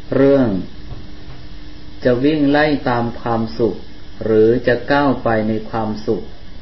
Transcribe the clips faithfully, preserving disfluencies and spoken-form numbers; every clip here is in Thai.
เรื่องจะวิ่งไล่ตามความสุขหรือจะก้าวไปในความสุข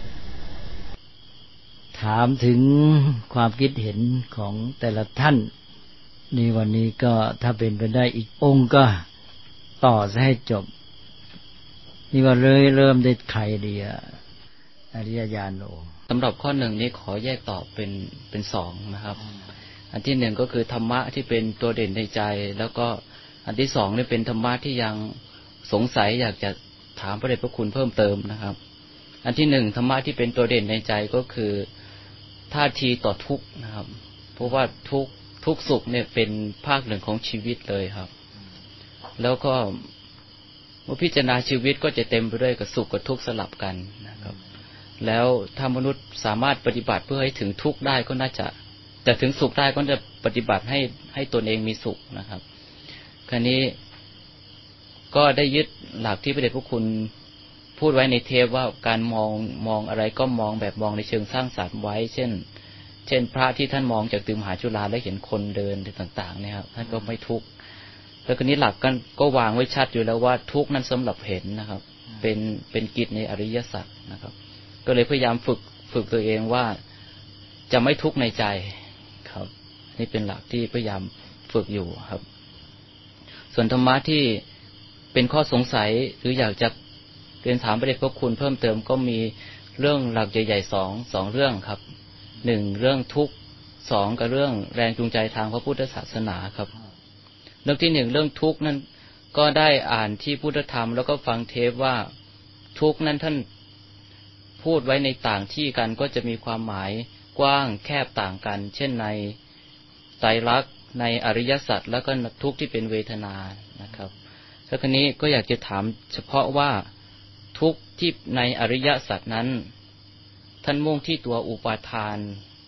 ถามถึงความคิดเห็นของแต่ละท่านนี่วันนี้ก็ถ้าเป็นไปได้อีกองค์ก็ต่อซะให้จบนี่ว่าเลยเริ่มได้ใครดีอะอริยญาณโอสำหรับข้อหนึ่งนี้ขอแยกตอบเป็นเป็นสองนะครับอันที่หนึ่งก็คือธรรมะที่เป็นตัวเด่นในใจแล้วก็อันที่สองนี่เป็นธรรมะที่ยังสงสัยอยากจะถามพระเดชพระคุณเพิ่มเติมนะครับอันที่หนึ่งธรรมะที่เป็นตัวเด่นในใจก็คือท่าทีต่อทุกข์นะครับเพราะว่าทุกทุกสุขเนี่ยเป็นภาคหนึ่งของชีวิตเลยครับแล้วก็เมื่อพิจารณาชีวิตก็จะเต็มไปด้วยกับสุขกับทุกข์สลับกันนะครับแล้วถ้ามนุษย์สามารถปฏิบัติเพื่อให้ถึงทุกข์ได้ก็น่าจะจะถึงสุขได้ก็จะปฏิบัติให้ให้ตนเองมีสุขนะครับคราวนี้ก็ได้ยึดหลักที่พระเดชพระคุณพูดไว้ในเทปว่าการมองมองอะไรก็มองแบบมองในเชิงสร้างสรรค์ไว้เช่นเช่นพระที่ท่านมองจากตึกมหาจุฬาแล้วเห็นคนเดินต่างๆเนี่ยครับท่านก็ไม่ทุกข์แล้วคราวนี้หลักกันก็วางไว้ชัดอยู่แล้วว่าทุกข์นั้นสำหรับเห็นนะครับเป็นเป็นกิจในอริยสัจนะครับก็เลยพยายามฝึกฝึกตัวเองว่าจะไม่ทุกข์ในใจครับนี่เป็นหลักที่พยายามฝึกอยู่ครับส่วนธรรมะที่เป็นข้อสงสัยหรืออยากจะเรียนถามพระเดชพระคุณเพิ่มเติมก็มีเรื่องหลักใหญ่ๆสองสองเรื่องครับหนึ่งเรื่องทุกข์สองกับเรื่องแรงจูงใจทางพระพุทธศาสนาครับเรื่องที่หนึ่งเรื่องทุกข์นั้นก็ได้อ่านที่พุทธธรรมแล้วก็ฟังเทปว่าทุกข์นั้นท่านพูดไว้ในต่างที่กันก็จะมีความหมายกว้างแคบต่างกันเช่นในไตรลักษณ์ในอริยสัจแล้วก็ทุกข์ที่เป็นเวทนานะครับแล้วคราวนี้ก็อยากจะถามเฉพาะว่าทุกข์ที่ในอริยสัจนั้นท่านมุ่งที่ตัวอุปาทาน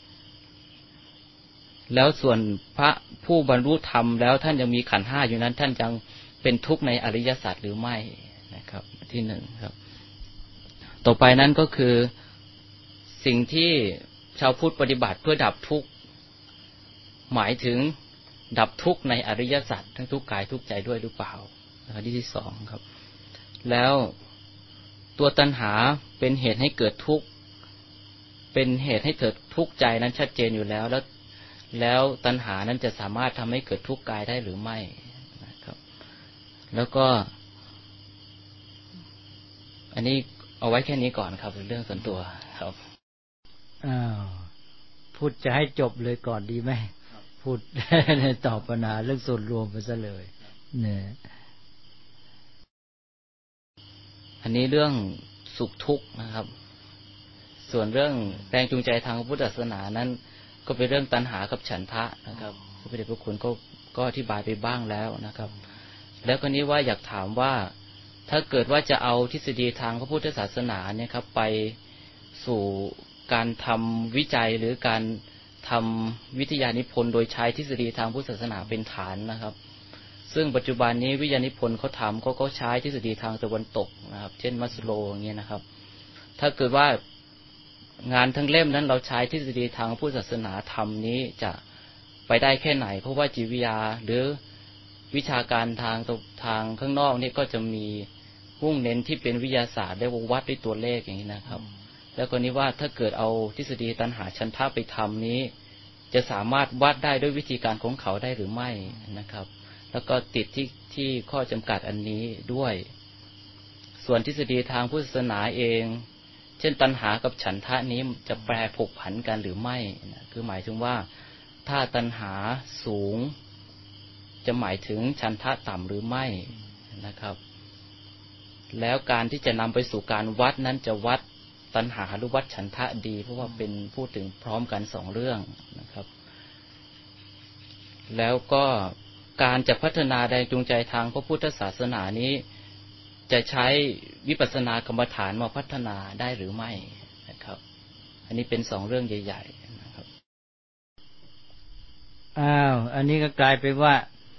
แล้วส่วนพระผู้บรรลุธรรมแล้วท่านยังมีขันธ์ห้าอยู่นั้นท่านยังเป็นทุกข์ในอริยสัจหรือไม่นะครับที่หนึ่งครับต่อไปนั้นก็คือสิ่งที่ชาวพุทธปฏิบัติเพื่อดับทุกข์หมายถึงดับทุกข์ในอริยสัจทั้งทุกข์กายทุกข์ใจด้วยหรือเปล่าข้อที่สองครับแล้วตัวตัณหาเป็นเหตุให้เกิดทุกข์เป็นเหตุให้เกิดทุกข์ใจนั้นชัดเจนอยู่แล้วแล้วแล้วตัณหานั้นจะสามารถทำให้เกิดทุกข์กายได้หรือไม่นะครับแล้วก็อันนี้เอาไว้แค่นี้ก่อนครับเป็นเรื่องส่วนตัวครับอ้าวพูดจะให้จบเลยก่อนดีไหมพูดตอบปัญหาเรื่องส่วนรวมไปซะเลยเนี่ยอันนี้เรื่องสุขทุกข์นะครับส่วนเรื่องแรงจูงใจทางพุทธศาสนานั้นก็เป็นเรื่องตัณหากับฉันทะนะครับพระเดชพระคุณก็ก็อธิบายไปบ้างแล้วนะครับแล้วก็นี้ว่าอยากถามว่าถ้าเกิดว่าจะเอาทฤษฎีทางพระพุทธศาสนาเนี่ยครับไปสู่การทำวิจัยหรือการทำวิทยานิพนธ์โดยใช้ทฤษฎีทางพุทธศาสนาเป็นฐานนะครับซึ่งปัจจุบันนี้วิทยานิพนธ์เขาทำเขาก็ใช้ทฤษฎีทางตะวันตกนะครับเช่นมัสโลอย่างเงี้ยนะครับถ้าเกิดว่างานทั้งเล่มนั้นเราใช้ทฤษฎีทางพุทธศาสนาธรรมนี้จะไปได้แค่ไหนเพราะว่าจิตวิทยาหรือวิชาการทางทางข้างนอกนี่ก็จะมีมุ่งเน้นที่เป็นวิทยาศาสตร์ได้วงวัดด้วยตัวเลขอย่างนี้นะครับแล้วก็นี้ว่าถ้าเกิดเอาทฤษฎีตัณหาฉันทะไปทำนี้จะสามารถวัดได้ด้วยวิธีการของเขาได้หรือไม่นะครับแล้วก็ติดที่ที่ข้อจำกัดอันนี้ด้วยส่วนทฤษฎีทางพุทธศาสนาเองเช่นตัณหากับฉันทะนี้จะแปรผกผันกันหรือไม่นะคือหมายถึงว่าถ้าตัณหาสูงจะหมายถึงฉันทะต่ำหรือไม่นะครับแล้วการที่จะนำไปสู่การวัดนั้นจะวัดตัณหาหรือวัดฉันทะดีเพราะว่าเป็นพูดถึงพร้อมกันสองเรื่องนะครับแล้วก็การจะพัฒนาแรงจูงใจทางพระพุทธศาสนานี้จะใช้วิปัสสนากรรมฐานมาพัฒนาได้หรือไม่นะครับอันนี้เป็นสองเรื่องใหญ่ๆนะครับอ้าวอันนี้ก็กลายเป็นว่า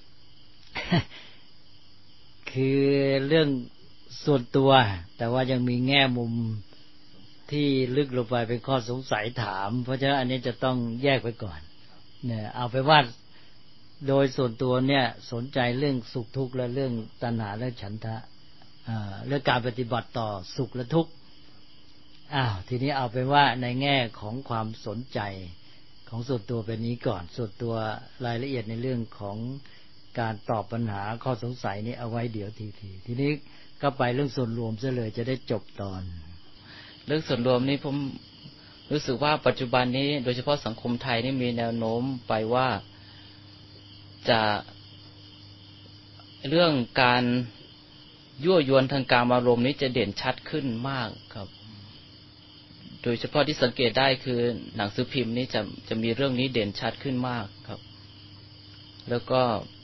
คือเรื่องส่วนตัวแต่ว่ายังมีแง่มุมที่ลึกลงไปเป็นข้อสงสัยถามเพราะฉะนั้นอันนี้จะต้องแยกไปก่อนเนี่ยเอาไปว่าโดยส่วนตัวเนี่ยสนใจเรื่องสุขทุกข์และเรื่องตัณหาและฉันทะเรื่องการปฏิบัติต่อสุขและทุกข์อ้าวทีนี้เอาเป็นว่าในแง่ของความสนใจของส่วนตัวเป็นนี้ก่อนส่วนตัวรายละเอียดในเรื่องของการตอบปัญหาข้อสงสัยนี้เอาไว้เดี๋ยวทีทีทีนี้ก็ไปเรื่องส่วนรวมซะเลยจะได้จบตอนเรื่องส่วนรวมนี้ผมรู้สึกว่าปัจจุบันนี้โดยเฉพาะสังคมไทยนี่มีแนวโน้มไปว่าจะเรื่องการยั่วยวนทางการอารมณ์นี้จะเด่นชัดขึ้นมากครับโดยเฉพาะที่สังเกตได้คือหนังสือพิมพ์นี้จะจะมีเรื่องนี้เด่นชัดขึ้นมากครับแล้วก็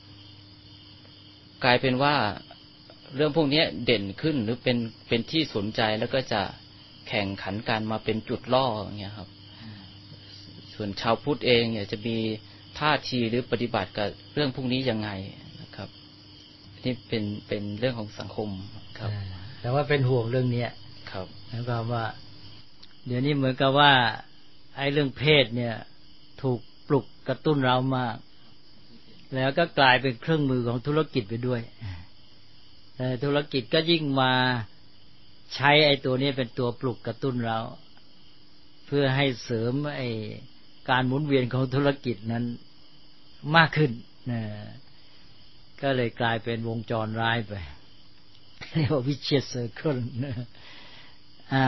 กลายเป็นว่าเรื่องพวกนี้เด่นขึ้นหรือเป็นเป็นที่สนใจแล้วก็จะแข่งขันกันมาเป็นจุดล่ออย่างเงี้ยครับส่วนชาวพุทธเองเนี่ยจะมีท่าทีหรือปฏิบัติกับเรื่องพวกนี้ยังไงนะครับนี่เป็นเป็นเรื่องของสังคมครับแต่ว่าเป็นห่วงเรื่องนี้ครับนะครับว่าเดี๋ยวนี้เหมือนกับว่าไอ้เรื่องเพศเนี่ยถูกปลุกกระตุ้นเรามากแล้วก็กลายเป็นเครื่องมือของธุรกิจไปด้วยแต่ธุรกิจก็ยิ่งมาใช้ไอ้ตัวนี้เป็นตัวปลุกกระตุ้นเราเพื่อให้เสริมไอ้การหมุนเวียนของธุรกิจนั้นมากขึ้นนะก็เลยกลายเป็นวงจรร้ายไปเรียกว่าวิเชียรเซอร์เคิลนะอ่า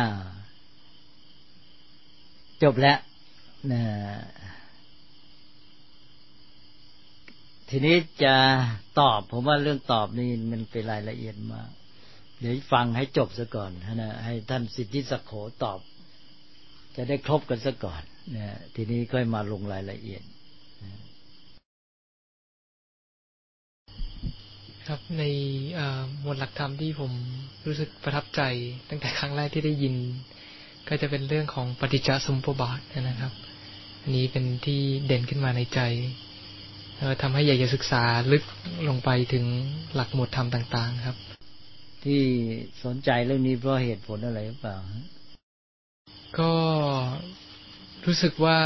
จบแล้วนะทีนี้จะตอบผมว่าเรื่องตอบนี่มันเป็นรายละเอียดมากเดี๋ยวฟังให้จบซะก่อนนะให้ท่านสิทธิสักโขตอบจะได้ครบกันซะก่อนนะทีนี้ค่อยมาลงรายละเอียดครับในหมวดหลักธรรมที่ผมรู้สึกประทับใจตั้งแต่ครั้งแรกที่ได้ยินก็จะเป็นเรื่องของปฏิจจสมุปบาทนะครับอันนี้เป็นที่เด่นขึ้นมาในใจแล้วทำให้อยากจะศึกษาลึกลงไปถึงหลักหมวดธรรมต่างๆครับที่สนใจเรื่องนี้เพราะเหตุผลอะไรหรือเปล่าก็รู้สึกว่า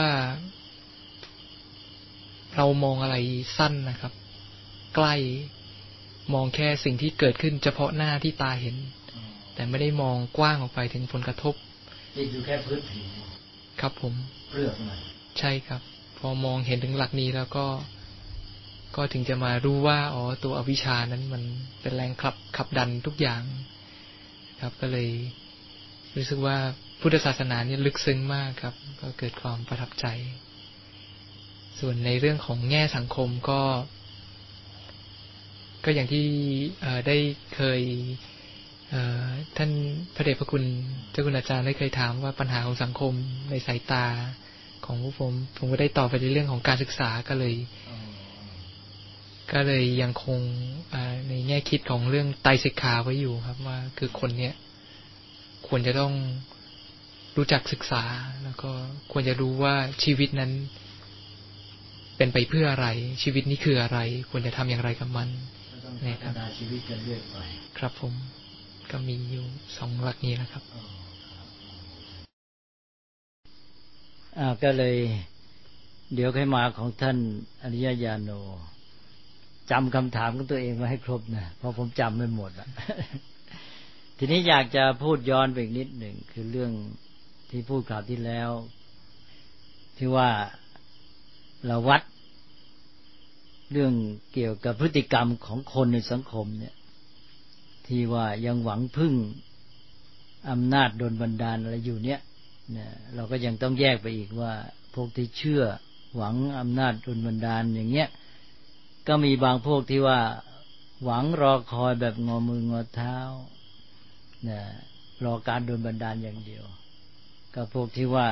เรามองอะไรสั้นนะครับใกล้มองแค่สิ่งที่เกิดขึ้นเฉพาะหน้าที่ตาเห็นแต่ไม่ได้มองกว้างออกไปถึงผลกระทบติดอยู่แค่พื้นผิวครับผมเปลือกมันใช่ครับพอมองเห็นถึงหลักนี้แล้วก็ก็ถึงจะมารู้ว่าอ๋อตัวอวิชชานั้นมันเป็นแรงขับขับดันทุกอย่างครับก็เลยรู้สึกว่าพุทธศาสนาเนี่ยลึกซึ้งมากครับก็เกิดความประทับใจส่วนในเรื่องของแง่สังคมก็ก็อย่างที่ได้เคยท่านพระเดชพระคุณเจ้าคุณอาจารย์ได้เคยถามว่าปัญหาของสังคมในสายตาของพวกผมผมก็ได้ตอบไปในเรื่องของการศึกษาก็เลยก็เลยยังคงในแง่คิดของเรื่องไตรสิกขาไว้อยู่ครับว่าคือคนเนี้ยควรจะต้องรู้จักศึกษาแล้วก็ควรจะรู้ว่าชีวิตนั้นเป็นไปเพื่ออะไรชีวิตนี้คืออะไรควรจะทำอย่างไรกับมันนะครับชีวิตกันเรื่อยไปครับผมก็มีอยู่สองหลักนี้นะครับอ่าก็เลยเดี๋ยวให้มาของท่านอริยญาโนจำคำถามของตัวเองมาให้ครบนะเพราะผมจำไม่หมดอ่ะ ทีนี้อยากจะพูดย้อนไปอีกนิดหนึ่งคือเรื่องที่พูดคราวที่แล้วที่ว่าเราวัดเรื่องเกี่ยวกับพฤติกรรมของคนในสังคมเนี่ยที่ว่ายังหวังพึ่งอำนาจดลบันดาลอะไรอยู่เนี่ยเนี่ยเราก็ยังต้องแยกไปอีกว่าพวกที่เชื่อหวังอำนาจดลบันดาลอย่างเงี้ยก็มีบางพวกที่ว่าหวังรอคอยแบบงอมืองอเท้าเนี่ยรอการดลบันดาลอย่างเดียวก็พวกที่ว่า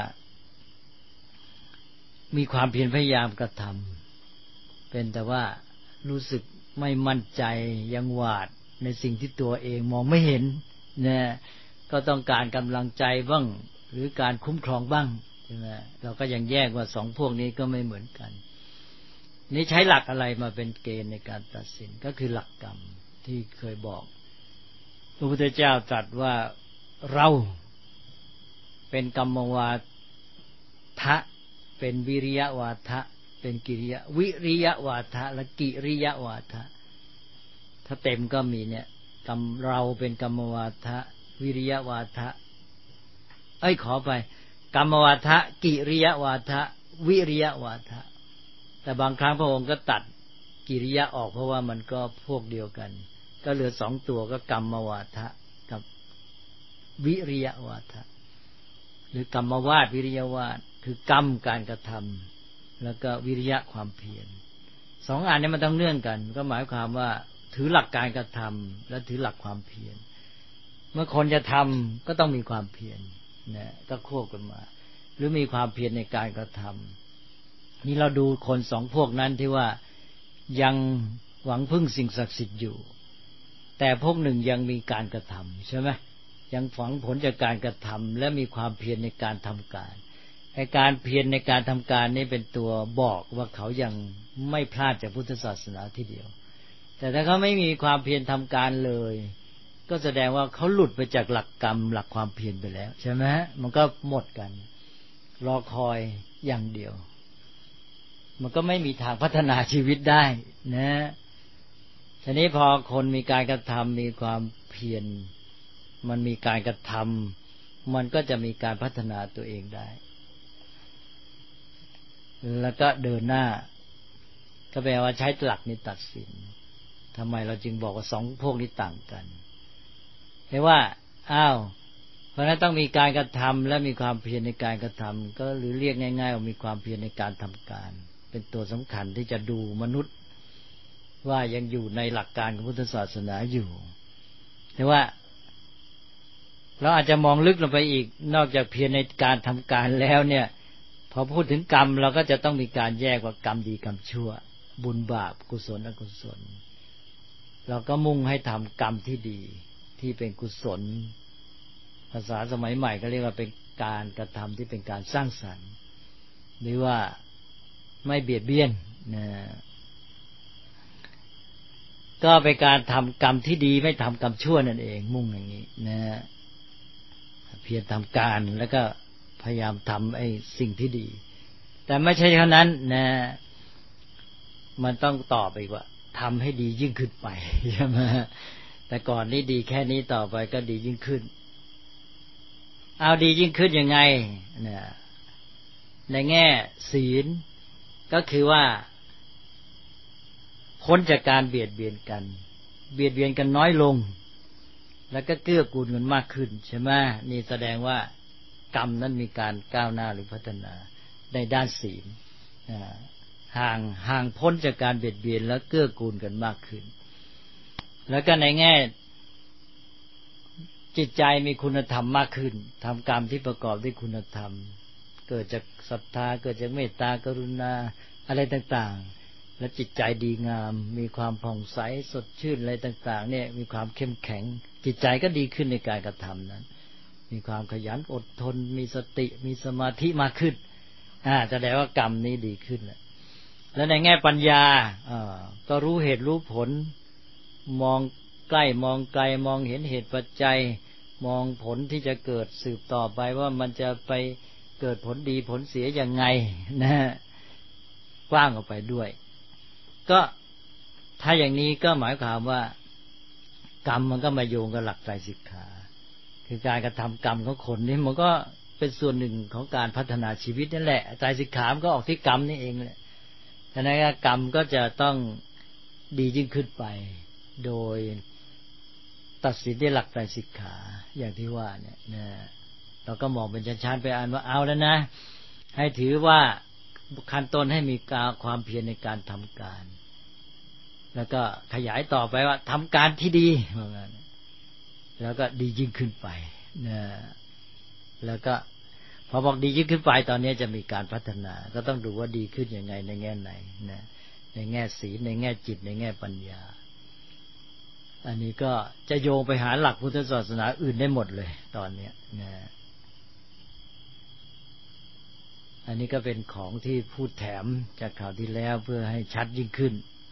มีความเพียรพยายามกระทำเป็นแต่ว่ารู้สึกไม่มั่นใจยังหวาดในสิ่งที่ตัวเองมองไม่เห็นเนี่ยก็ต้องการกำลังใจบ้างหรือการคุ้มครองบ้างใช่ไหมเราก็ยังแยกว่าสองพวกนี้ก็ไม่เหมือนกันนี่ใช้หลักอะไรมาเป็นเกณฑ์ในการตัดสินก็คือหลักกรรมที่เคยบอกพระพุทธเจ้าตรัสว่าเราเป็นกรรมวาทะเป็นวิริยวาทะเเป็นกิริยาวิริยะวาทะและกิริยะวาทะถ้าเต็มก็มีเนี่ยกรรมเราเป็นกรรมวาทะวิริยะวาทะเอ้ยขอไปกรรมวาทะกิริยะวาทะวิริยะวาทะแต่บางครั้งพระองค์ก็ตัดกิริยะออกเพราะว่ามันก็พวกเดียวกันก็เหลือสองตัวก็กรรมวาทะกับวิริยะวาทะหรือกรรมวาทวิริยวาทคือกรรมการกระทำแล้วก็วิริยะความเพียรสองอันนี้มันต้องเนื่องกันก็หมายความว่าถือหลักการกระทำและถือหลักความเพียรเมื่อคนจะทำก็ต้องมีความเพียรนะก็ควบกันมาหรือมีความเพียรในการกระทำนี่เราดูคนสองพวกนั้นที่ว่ายังหวังพึ่งสิ่งศักดิ์สิทธิ์อยู่แต่พวกหนึ่งยังมีการกระทำใช่ไหมยังหวังผลจากการกระทำและมีความเพียรในการทำการไอ้การเพียรในการทำการนี้เป็นตัวบอกว่าเขายังไม่พลาดจากพุทธศาสนาทีเดียวแต่ถ้าเขาไม่มีความเพียรทำการเลยก็แสดงว่าเขาหลุดไปจากหลักกรรมหลักความเพียรไปแล้วใช่ไหมมันก็หมดกันรอคอยอย่างเดียวมันก็ไม่มีทางพัฒนาชีวิตได้นะทีนี้พอคนมีการกระทำมีความเพียรมันมีการกระทำมันก็จะมีการพัฒนาตัวเองได้แล้วก็เดินหน้าก็แปลว่าใช้หลักนี้ตัดสินทำไมเราจึงบอกว่าสองพวกนี้ต่างกันเห็นว่าอ้าวเพราะนั้นต้องมีการกระทำและมีความเพียรในการกระทำก็หรือเรียกง่ายๆว่ามีความเพียรในการทำการเป็นตัวสำคัญที่จะดูมนุษย์ว่ายังอยู่ในหลักการของพุทธศาสนาอยู่แต่ว่าเราอาจจะมองลึกลงไปอีกนอกจากเพียรในการทำการแล้วเนี่ยพอพูดถึงกรรมเราก็จะต้องมีการแยกว่ากรรมดีกรรมชั่วบุญบาปกุศลอกุศลเราก็มุ่งให้ทำกรรมที่ดีที่เป็นกุศลภาษาสมัยใหม่ก็เรียกว่าเป็นการกระทำที่เป็นการสร้างสรรค์หรือว่าไม่เบียดเบียนนะก็เป็นการทำกรรมที่ดีไม่ทำกรรมชั่วนั่นเองมุ่งอย่างนี้นะเพียรทำการแล้วก็พยายามทำไอ้สิ่งที่ดีแต่ไม่ใช่เท่านั้นนะมันต้องต่อไปว่าทำให้ดียิ่งขึ้นไปใช่ไหมแต่ก่อนนี้ดีแค่นี้ต่อไปก็ดียิ่งขึ้นเอาดียิ่งขึ้นยังไงเนี่ยในแง่ศีลก็คือว่าพ้นจากการเบียดเบียนกันเบียดเบียนกันน้อยลงแล้วก็เกื้อกูลกันมากขึ้นใช่ไหมนี่แสดงว่ากรรมนั้นมีการก้าวหน้าหรือพัฒนาในด้านศีลห่างห่างพ้นจากการเบียดเบียนแล้วเกื้อกูลกันมากขึ้นแล้วก็ในแง่จิตใจมีคุณธรรมมากขึ้นทำกรรมที่ประกอบด้วยคุณธรรมเกิดจากศรัทธาเกิดจากเมตตากรุณาอะไรต่างๆและจิตใจดีงามมีความผ่องใสสดชื่นอะไรต่างๆเนี่ยมีความเข้มแข็งจิตใจก็ดีขึ้นในการกระทำนั้นมีความขยันอดทนมีสติมีสมาธิมากขึ้นอ่าแสดงว่ากรรมนี้ดีขึ้นแล้วในแง่ปัญญาอ่าก็รู้เหตุรู้ผลมองใกล้มองไกลมองเห็นเหตุปัจจัยมองผลที่จะเกิดสืบต่อไปว่ามันจะไปเกิดผลดีผลเสียยังไงนะกว้างออกไปด้วยก็ถ้าอย่างนี้ก็หมายความว่ากรรมมันก็มาโยงกับหลักไตรสิกขาคือการกระทำกรรมของคนนี่มันก็เป็นส่วนหนึ่งของการพัฒนาชีวิตนั่นแหละไตรสิกขามันก็ออกที่กรรมนี่เองแหละฉะนั้นกรรมก็จะต้องดียิ่งขึ้นไปโดยตัดสินด้วยหลักไตรสิกขาอย่างที่ว่าเนี่ยนะเราก็มองเป็นชั้นๆไปอ่านว่าเอาแล้วนะให้ถือว่าขั้นต้นให้มีความเพียรในการทำการแล้วก็ขยายต่อไปว่าทำการที่ดีเหมือนกันแล้วก็ดียิ่งขึ้นไปนะแล้วก็พอบอกดียิ่งขึ้นไปตอนนี้จะมีการพัฒนาก็ต้องดูว่าดีขึ้นยังไงในแง่ไหนนะในแง่ศีลในแง่จิตในแง่ปัญญาอันนี้ก็จะโยงไปหาหลักพุทธศาสนาอื่นได้หมดเลยตอนนี้นะอันนี้ก็เป็นของที่พูดแถมจากข่าวที่แล้วเพื่อให้ชัดยิ่งขึ้น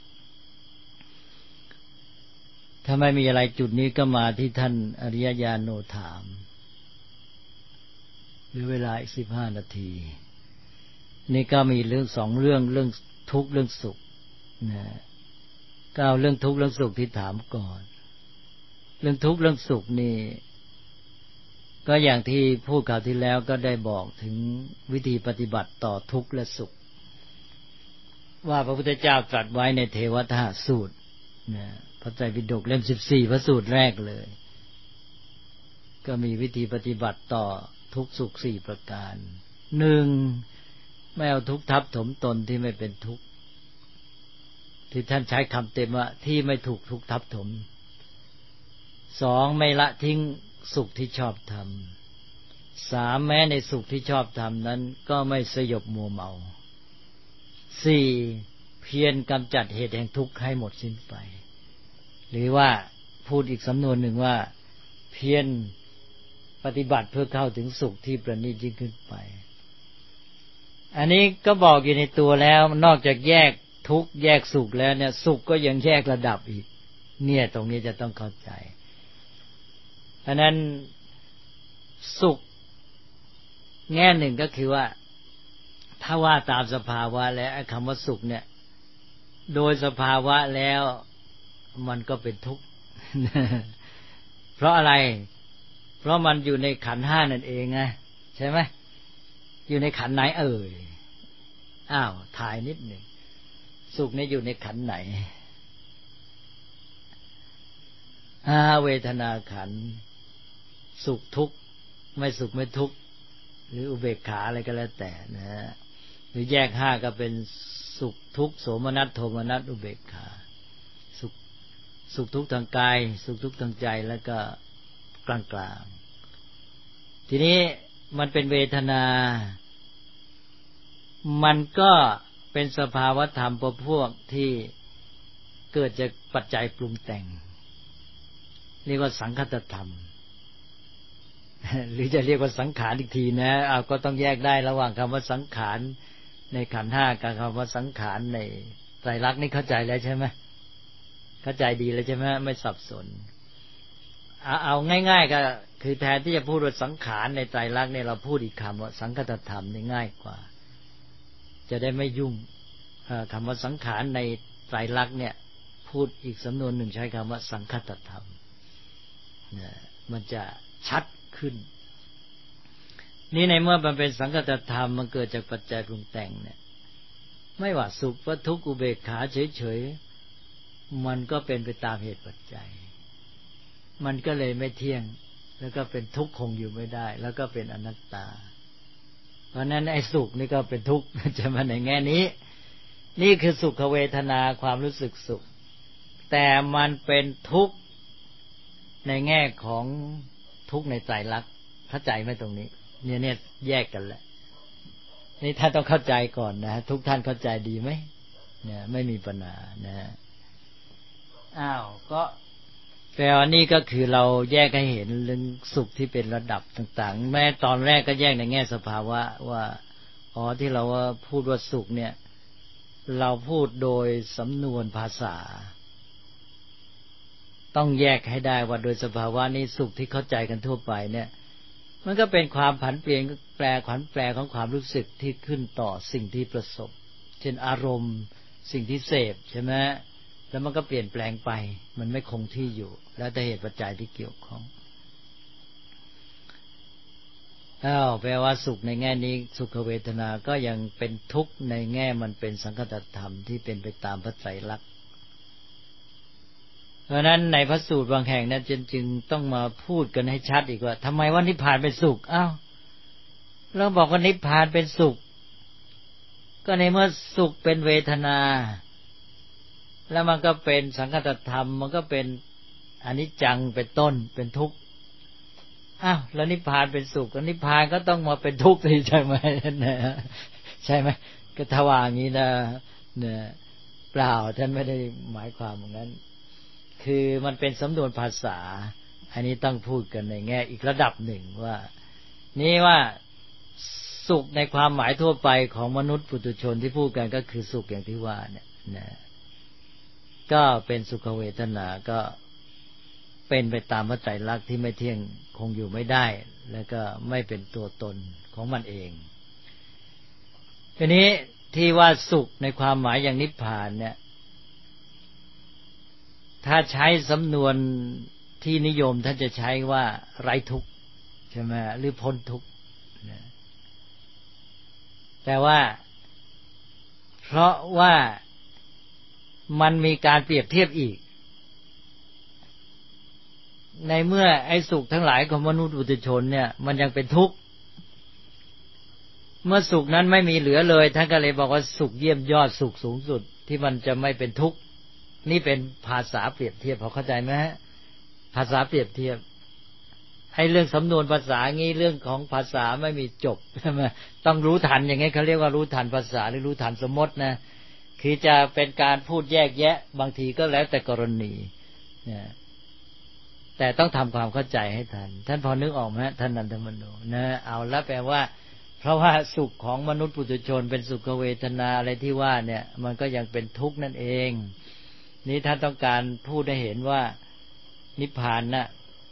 ถ้าไม่มีอะไรจุดนี้ก็มาที่ท่านอริยญาณโนถามหรือเวลาอีกสิบห้านาทีนี่ก็มีเรื่องสองเรื่องเรื่องทุกข์เรื่องสุขนะก็เอาเรื่องทุกข์เรื่องสุขที่ถามก่อนเรื่องทุกข์เรื่องสุขนี่ก็อย่างที่พูดคราวที่แล้วก็ได้บอกถึงวิธีปฏิบัติต่อทุกข์และสุขว่าพระพุทธเจ้าตรัสไว้ในเทวทหสูตรนะพระไตรปิฎกเล่มสิบสี่พระสูตรแรกเลยก็มีวิธีปฏิบัติต่อทุกข์สุขสี่ประการหนึ่งไม่เอาทุกข์ทับถมตนที่ไม่เป็นทุกข์ที่ท่านใช้คำเต็มว่าที่ไม่ถูกทุกข์ทับถมสองไม่ละทิ้งสุขที่ชอบทำสามแม้ในสุขที่ชอบทำนั้นก็ไม่สยบมัวเมาสี่เพียรกำจัดเหตุแห่งทุกข์ให้หมดสิ้นไปหรือว่าพูดอีกสำนวนหนึ่งว่าเพียรปฏิบัติเพื่อเข้าถึงสุขที่ประณีตยิ่งขึ้นไปอันนี้ก็บอกอยู่ในตัวแล้วนอกจากแยกทุกข์แยกสุขแล้วเนี่ยสุขก็ยังแยกระดับอีกเนี่ยตรงนี้จะต้องเข้าใจเพราะนั้นสุขแง่หนึ่งก็คือว่าถ้าว่าตามสภาวะแล้วคำว่าสุขเนี่ยโดยสภาวะแล้วมันก็เป็นทุกข์ เพราะอะไรเพราะมันอยู่ในขันธ์ห้านั่นเองไงใช่ไหมอยู่ในขันธ์ไหนเอ่ยอ้าวถ่ายนิดหนึ่งสุขนี่อยู่ในขันธ์ไหนอาเวทนาขันธ์สุขทุกข์ไม่สุขไม่ทุกข์หรืออุเบกขาอะไรก็แล้วแต่นะฮะหรือแยกห้าก็เป็นสุขทุกข์โสมนัสโทมนัสอุเบกขาสุขสุขทุกข์ทางกายสุขทุกข์ทางใจแล้วก็กลางกลางทีนี้มันเป็นเวทนามันก็เป็นสภาวธรรมประพวกที่เกิดจากปัจจัยปรุงแต่งเรียกว่าสังคตธรรมหรือจะเรียกว่าสังขารอีกทีนะเอาก็ต้องแยกได้ระหว่างคำว่าสังขารในขันธ์ห้ากับคำว่าสังขารในไตรลักษณ์นี่เข้าใจแล้วใช่ไหมเข้าใจดีแล้วใช่ไหมไม่สับสนเอาเอาง่ายๆก็คือแทนที่จะพูดว่าสังขารในไตรลักษณ์เนี่ยเราพูดอีกคำว่าสังคตธรรมนี่ง่ายกว่าจะได้ไม่ยุ่งคำว่าสังขารในไตรลักษณ์เนี่ยพูดอีกสำนวนหนึ่งใช้คำว่าสังคตธรรมเนี่ยมันจะชัดขึ้นนี่ในเมื่อมันเป็นสังคตธรรมมันเกิดจากปัจจัยปรุงแต่งเนี่ยไม่ว่าสุขว่าทุกข์อุเบกขาเฉยๆมันก็เป็นไปตามเหตุปัจจัยมันก็เลยไม่เที่ยงแล้วก็เป็นทุกข์คงอยู่ไม่ได้แล้วก็เป็นอนัตตาเพราะนั้นไอ้สุขนี่ก็เป็นทุกข์จะมาในแง่นี้นี่คือสุขเวทนาความรู้สึกสุขแต่มันเป็นทุกข์ในแง่ของทุกข์ในไตรลักษณ์เข้าใจไหมตรงนี้เนี่ยเนี่ยแยกกันแหละนี่ท่านต้องเข้าใจก่อนนะทุกท่านเข้าใจดีไหมเนี่ยไม่มีปัญหานะอ้าวก็แปลว่านี่ก็คือเราแยกให้เห็นเรื่องสุขที่เป็นระดับต่างๆแม้ตอนแรกก็แยกในแง่สภาวะว่าอ๋อที่เราว่าพูดว่าสุขเนี่ยเราพูดโดยสำนวนภาษาต้องแยกให้ได้ว่าโดยสภาวะนี้สุขที่เข้าใจกันทั่วไปเนี่ยมันก็เป็นความผันเปลี่ยนแปรผันแปรของความรู้สึกที่ขึ้นต่อสิ่งที่ประสบเช่นอารมณ์สิ่งที่เสพใช่ไหมแล้วมันก็เปลี่ยนแปลงไปมันไม่คงที่อยู่แล้วแต่เหตุปัจจัยที่เกี่ยวข้องอ้าวแปลว่าสุขในแง่นี้สุขเวทนาก็ยังเป็นทุกข์ในแง่มันเป็นสังคตธรรมที่เป็นไปตามพระไตรลักษณ์เพราะนั้นในพระสูตรบางแห่งนั้นจึงต้องมาพูดกันให้ชัดอีกว่าทำไมว่านิพพานเป็นสุขอ้าวเราบอกว่านิพพานเป็นสุขก็ในเมื่อสุขเป็นเวทนาแล้วมันก็เป็นสังคตธรรมมันก็เป็นอนิจจังเป็นต้นเป็นทุกข์อ้าวแล้วนิพพานเป็นสุขแล้วนิพพานก็ต้องมาเป็นทุกข์สิใช่ไหมนะใช่ไหมก็ทว่าอย่างนี้นะเนี่ยเปล่าท่านไม่ได้หมายความอย่างนั้นคือมันเป็นสำนวนภาษาอันนี้ต้องพูดกันในแง่อีกระดับหนึ่งว่านี่ว่าสุขในความหมายทั่วไปของมนุษย์ปุถุชนที่พูดกันก็คือสุขอย่างที่ว่าเนี่ยนะก็เป็นสุขเวทนาก็เป็นไปตามพระไตรลักษณ์ที่ไม่เที่ยงคงอยู่ไม่ได้แล้วก็ไม่เป็นตัวตนของมันเองทีนี้ที่ว่าสุขในความหมายอย่างนิพพานเนี่ยถ้าใช้สำนวนที่นิยมท่านจะใช้ว่าไร้ทุกข์ใช่ไหมหรือพ้นทุกข์แต่ว่าเพราะว่ามันมีการเปรียบเทียบอีกในเมื่อไอ้สุขทั้งหลายของมนุษย์ปุถุชนเนี่ยมันยังเป็นทุกข์เมื่อสุขนั้นไม่มีเหลือเลยท่านก็เลยบอกว่าสุขเยี่ยมยอดสุขสูงสุดที่มันจะไม่เป็นทุกข์นี่เป็นภาษาเปรียบเทียบพอเข้าใจไหมฮะภาษาเปรียบเทียบให้เรื่องสำนวนภาษางี้เรื่องของภาษาไม่มีจบใช่ไหมต้องรู้ทันอย่างงี้เขาเรียกว่ารู้ทันภาษาหรือรู้ทันสมมตินะคือจะเป็นการพูดแยกแยะบางทีก็แล้วแต่กรณีเนี่ยแต่ต้องทำความเข้าใจให้ทันท่านพอนึกออกไหมท่านนันทมโนนะเอาละแปลว่าเพราะว่าสุขของมนุษย์ปุถุชนเป็นสุขเวทนาอะไรที่ว่าเนี่ยมันก็ยังเป็นทุกข์นั่นเองนี้ท่านต้องการพูดให้เห็นว่านิพพานน่ะ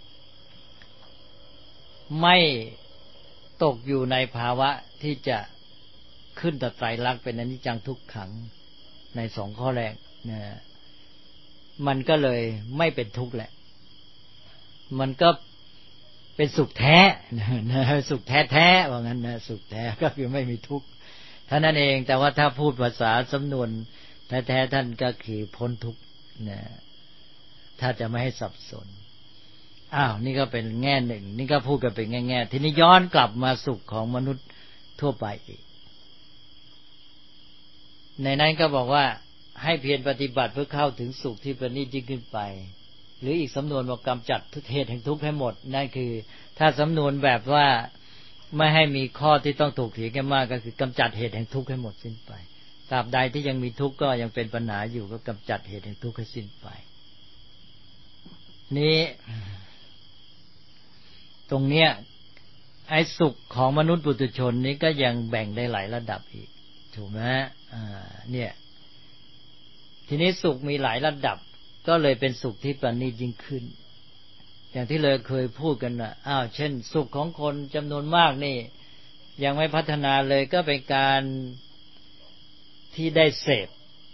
ไม่ตกอยู่ในภาวะที่จะขึ้นต่อไตรลักษณ์เป็นอนิจจังทุกขังในสองข้อแรกนะมันก็เลยไม่เป็นทุกข์แหละมันก็เป็นสุขแท้นะสุขแท้แท้ว่างั้นนะสุขแท้ก็คือไม่มีทุกข์เท่านั้นเองแต่ว่าถ้าพูดภาษาสำนวนแท้ๆท่านก็คือพ้นทุกข์นะถ้าจะไม่ให้สับสนอ้าวนี่ก็เป็นแง่หนึ่งนี่ก็พูดกันเป็นแง่ๆทีนี้ย้อนกลับมาสุขของมนุษย์ทั่วไปอีกในนั้นก็บอกว่าให้เพียรปฏิบัติเพื่อเข้าถึงสุขที่ประณีตยิ่งขึ้นไปหรืออีกสำนวนบอกกำจัดทุกเหตุแห่งทุกข์ให้หมดนั่นคือถ้าสำนวนแบบว่าไม่ให้มีข้อที่ต้องถกเถียงกันมากก็คือกำจัดเหตุแห่งทุกข์ให้หมดสิ้นไปตราบใดที่ยังมีทุกข์ก็ยังเป็นปัญหาอยู่ก็กำจัดเหตุแห่งทุกข์ให้สิ้นไปนี้ตรงเนี้ยไอ้สุขของมนุษย์ปุถุชนนี้ก็ยังแบ่งได้หลายระดับอีกถูกไหมอ่าเนี่ยทีนี้สุขมีหลายระดับก็เลยเป็นสุขที่ประณีตยิ่งขึ้นอย่างที่เลยเคยพูดกันว่าอ้าวเช่นสุขของคนจำนวนมากนี่ยังไม่พัฒนาเลยก็เป็นการที่ได้เสพ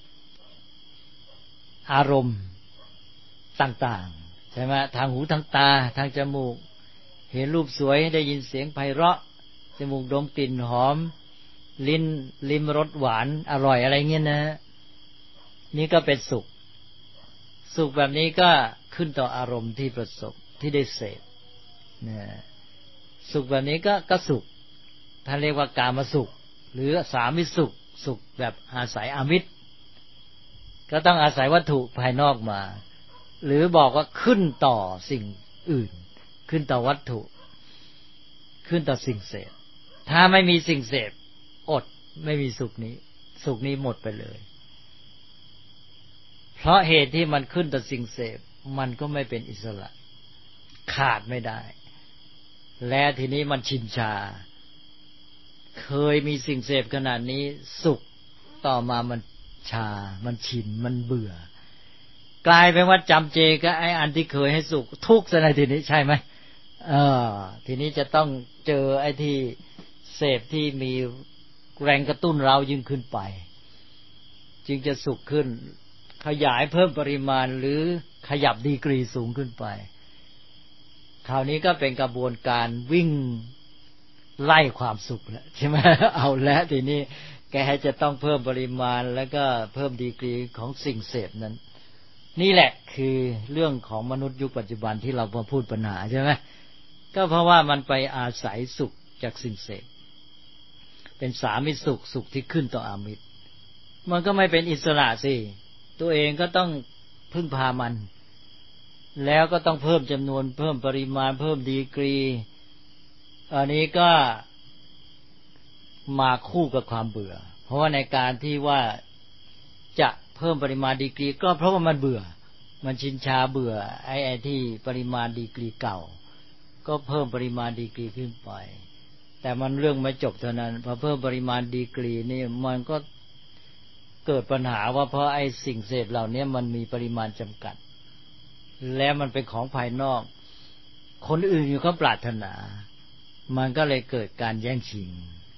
อารมณ์ต่างๆใช่ไหมทางหูทางตาทางจมูกเห็นรูปสวยได้ยินเสียงไพเราะจมูกดมกลิ่นหอมลิ้นลิ้มรสหวานอร่อยอะไรเงี้ยนะนี่ก็เป็นสุขสุขแบบนี้ก็ขึ้นต่ออารมณ์ที่ประสบที่ได้เสพนะสุขแบบนี้ก็ก็สุขท่านเรียกว่ากามสุขหรือสามิสุขสุขแบบอาศัยอามิตรก็ต้องอาศัยวัตถุภายนอกมาหรือบอกว่าขึ้นต่อสิ่งอื่นขึ้นต่อวัตถุขึ้นต่อสิ่งเสพถ้าไม่มีสิ่งเสพอดไม่มีสุขนี้สุขนี้หมดไปเลยเพราะเหตุที่มันขึ้นต่อสิ่งเสพมันก็ไม่เป็นอิสระขาดไม่ได้และทีนี้มันชินชาเคยมีสิ่งเสพขนาดนี้สุขต่อมามันชามันชินมันเบื่อกลายเป็นว่าจำเจก็ไอ้อันที่เคยให้สุขทุกข์ซะในทีนี้ใช่ไหมเออทีนี้จะต้องเจอไอ้ที่เสพที่มีแรงกระตุ้นเรายิ่งขึ้นไปจึงจะสุขขึ้นขยายเพิ่มปริมาณหรือขยับดีกรีสูงขึ้นไปคราวนี้ก็เป็นกระบวนการวิ่งไล่ความสุขแล้วใช่ไหมเอาแล้วทีนี้แกจะต้องเพิ่มปริมาณแล้วก็เพิ่มดีกรีของสิ่งเสพนั้นนี่แหละคือเรื่องของมนุษย์ยุคปัจจุบันที่เรามาพูดปัญหาใช่ไหมก็เพราะว่ามันไปอาศัยสุขจากสิ่งเสพเป็นสามิสุขสุขที่ขึ้นต่ออามิตรมันก็ไม่เป็นอิสระสิตัวเองก็ต้องพึ่งพามันแล้วก็ต้องเพิ่มจำนวนเพิ่มปริมาณเพิ่มดีกรีอันนี้ก็มาคู่กับความเบื่อเพราะว่าในการที่ว่าจะเพิ่มปริมาณดีกรีก็เพราะว่ามันเบื่อมันชินชาเบื่อไอ้ไอ้ที่ปริมาณดีกรีเก่าก็เพิ่มปริมาณดีกรีขึ้นไปแต่มันเรื่องไม่จบเท่านั้นพอเพิ่มปริมาณดีกรีนี่มันก็เกิดปัญหาว่าเพราะไอ้สิ่งเสพเหล่านี้มันมีปริมาณจำกัดและมันเป็นของภายนอกคนอื่นอยู่ก็ปรารถนามันก็เลยเกิดการแย่งชิง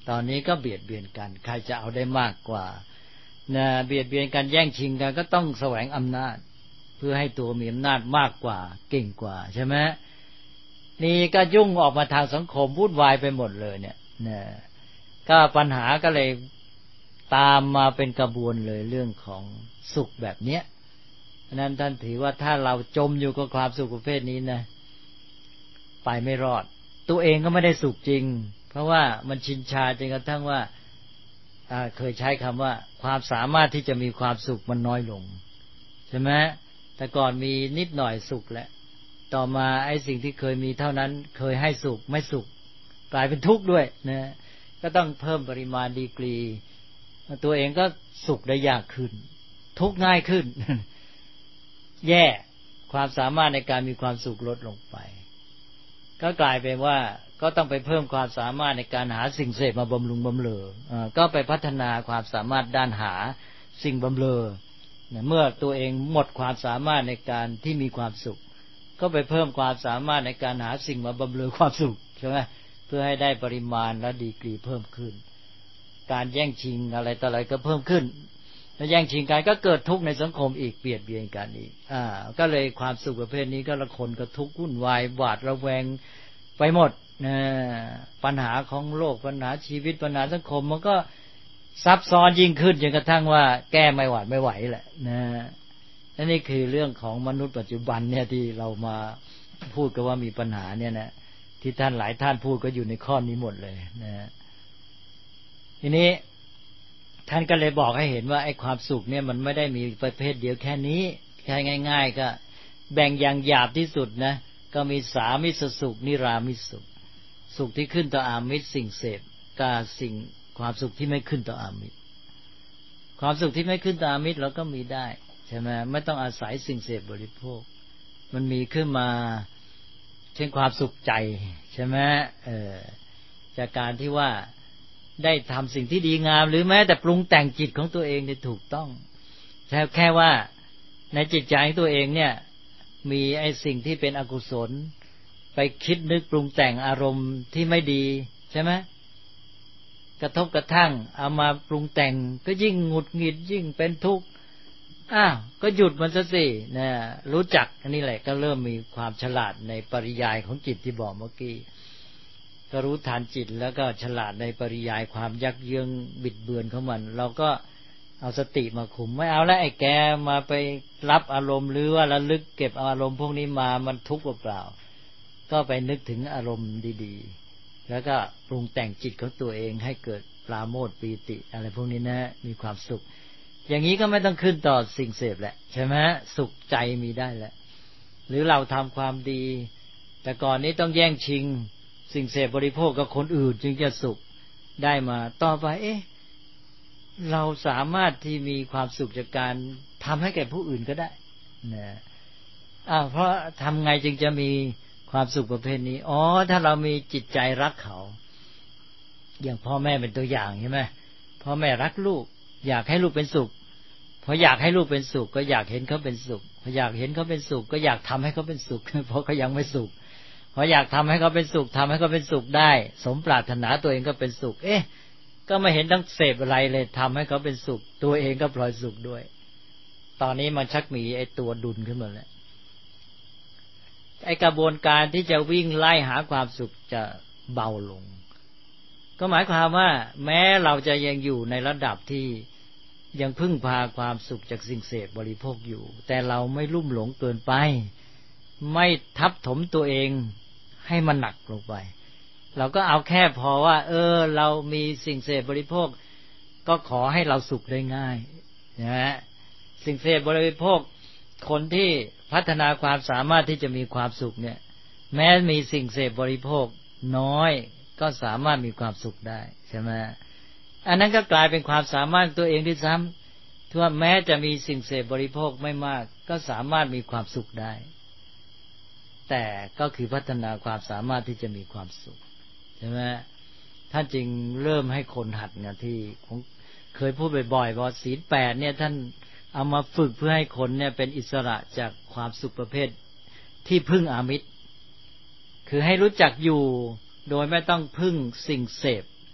ตอนนี้ก็เบียดเบียนกันใครจะเอาได้มากกว่านะเบียดเบียนกันแย่งชิงกันก็ต้องแสวงอำนาจเพื่อให้ตัวมีอำนาจมากกว่าเก่งกว่าใช่ไหมนี่ก็ยุ่งออกมาทางสังคมวุ่นวายไปหมดเลยเนี่ยนะก็ปัญหาก็เลยตามมาเป็นกระบวนเลยเรื่องของสุขแบบเนี้ยนั้นท่านถือว่าถ้าเราจมอยู่กับความสุขประเภทนี้นะไปไม่รอดตัวเองก็ไม่ได้สุขจริงเพราะว่ามันชินชาจนกระทั่งว่าเคยใช้คำว่าความสามารถที่จะมีความสุขมันน้อยลงใช่ไหมแต่ก่อนมีนิดหน่อยสุขแหละต่อมาไอ้สิ่งที่เคยมีเท่านั้นเคยให้สุขไม่สุขกลายเป็นทุกข์ด้วยนะก็ต้องเพิ่มปริมาณดีกรีตัวเองก็สุขได้ยากขึ้นทุกข์ง่ายขึ้นแย่ความสามารถในการมีความสุขลดลงไปก็กลายเป็นว่าก็ต้องไปเพิ่มความสามารถในการหาสิ่งเสพมาบำรุงบำเรอก็ไปพัฒนาความสามารถด้านหาสิ่งบำเรอเมื่อตัวเองหมดความสามารถในการที่มีความสุขก็ไปเพิ่มความสามารถในการหาสิ่งมาบำเรอความสุขใช่ไหมเพื่อให้ได้ปริมาณและดีกรีเพิ่มขึ้นการแย่งชิงอะไรต่ออะไรก็เพิ่มขึ้นแล้วแย่งชิงกันก็เกิดทุกข์ในสังคมอีกเบียดเบียนกันอีกอ่าก็เลยความสุขประเภทนี้ก็ละคนก็ทุกข์วุ่นวายหวาดระแวงไปหมดนะปัญหาของโลกปัญหาชีวิตปัญหาสังคมมันก็ซับซ้อนยิ่งขึ้นจนกระทั่งว่าแก้ไม่หวาดไม่ไหวแหละนะนี่คือเรื่องของมนุษย์ปัจจุบันเนี่ยที่เรามาพูดกันว่ามีปัญหาเนี่ยนะที่ท่านหลายท่านพูดก็อยู่ในข้อนี้หมดเลยนะทีนี้ท่านก็เลยบอกให้เห็นว่าไอ้ความสุขเนี่ยมันไม่ได้มีประเภทเดียวแค่นี้แค่ง่ายๆก็แบ่งอย่างหยาบที่สุดนะก็มีสามิสสุขนิรามิสสุขสุขที่ขึ้นต่ออามิสสิ่งเสพกับสิ่งความสุขที่ไม่ขึ้นต่ออามิสความสุขที่ไม่ขึ้นต่ออามิสเราก็มีได้ใช่ไหมไม่ต้องอาศัยสิ่งเสพบริโภคมันมีขึ้นมาเช่นความสุขใจใช่ไหมเออจากการที่ว่าได้ทำสิ่งที่ดีงามหรือแม้แต่ปรุงแต่งจิตของตัวเองได้ถูกต้องแค่แค่ว่าในจิตใจของตัวเองเนี่ยมีไอ้สิ่งที่เป็นอกุศลไปคิดนึกปรุงแต่งอารมณ์ที่ไม่ดีใช่ไหมกระทบกระทั่งเอามาปรุงแต่งก็ยิ่งหงุดหงิดยิ่งเป็นทุกข์อ้าวก็หยุดมันซะสินะรู้จักอันนี้แหละก็เริ่มมีความฉลาดในปริยายของจิตที่บอกเมื่อกี้ก็รู้ทันจิตแล้วก็ฉลาดในปริยายความยักเยื้องบิดเบือนของมันเราก็เอาสติมาคุมไม่เอาแล้วไอ้แกมาไปรับอารมณ์หรือว่าระลึกเก็บอารมณ์พวกนี้มามันทุกข์เปล่าๆก็ไปนึกถึงอารมณ์ดีๆแล้วก็ปรุงแต่งจิตของตัวเองให้เกิดปราโมทย์ปีติอะไรพวกนี้นะมีความสุขอย่างนี้ก็ไม่ต้องขึ้นต่อสิ่งเสพแหละใช่ไหมสุขใจมีได้แหละหรือเราทำความดีแต่ก่อนนี้ต้องแย่งชิงสิ่งเสพบริโภคกับคนอื่นจึงจะสุขได้มาต่อไปเอ๊ะเราสามารถที่มีความสุขจากการทำให้แก่ผู้อื่นก็ได้นะอ้าวเพราะทำไงจึงจะมีความสุขประเภทนี้อ๋อถ้าเรามีจิตใจรักเขาอย่างพ่อแม่เป็นตัวอย่างใช่ไหมพ่อแม่รักลูกอยากให้ลูกเป็นสุขพออยากให้ลูกเป็นสุขก็อยากเห็นเขาเป็นสุขพออยากเห็นเขาเป็นสุขก็อยากทำให้เขาเป็นสุขเพราะเขายังไม่สุขพออยากทำให้เขาเป็นสุขทำให้เขาเป็นสุขได้สมปรารถนาตัวเองก็เป็นสุขเอ๊ะก็ไม่เห็นต้องเสพอะไรเลยทำให้เขาเป็นสุขตัวเองก็พลอยสุขด้วยตอนนี้มันชักมีไอ้ตัวดุลขึ้นมาแล้วไอ้กระบวนการที่จะวิ่งไล่หาความสุขจะเบาลงก็หมายความว่าแม้เราจะยังอยู่ในระดับที่ยังพึ่งพาความสุขจากสิ่งเสพบริโภคอยู่แต่เราไม่ลุ่มหลงเกินไปไม่ทับถมตัวเองให้มันหนักลงไปเราก็เอาแค่พอว่าเออเรามีสิ่งเสพบริโภคก็ขอให้เราสุขได้ง่ายนะฮะสิ่งเสพบริโภคคนที่พัฒนาความสามารถที่จะมีความสุขเนี่ยแม้มีสิ่งเสพบริโภคน้อยก็สามารถมีความสุขได้ใช่ไหมอันนั้นก็กลายเป็นความสามารถตัวเองที่ซ้ำที่ว่าแม้จะมีสิ่งเสพบริโภคไม่มากก็สามารถมีความสุขได้แต่ก็คือพัฒนาความสามารถที่จะมีความสุขใช่ไหมท่านจึงเริ่มให้คนหัดเนี่ยที่ผมเคยพูดบ่อยๆว่าศีลแปดเนี่ยท่านเอามาฝึกเพื่อให้คนเนี่ยเป็นอิสระจากความสุขประเภทที่พึ่งอามิตรคือให้รู้จักอยู่โดยไม่ต้องพึ่งสิ่งเสพ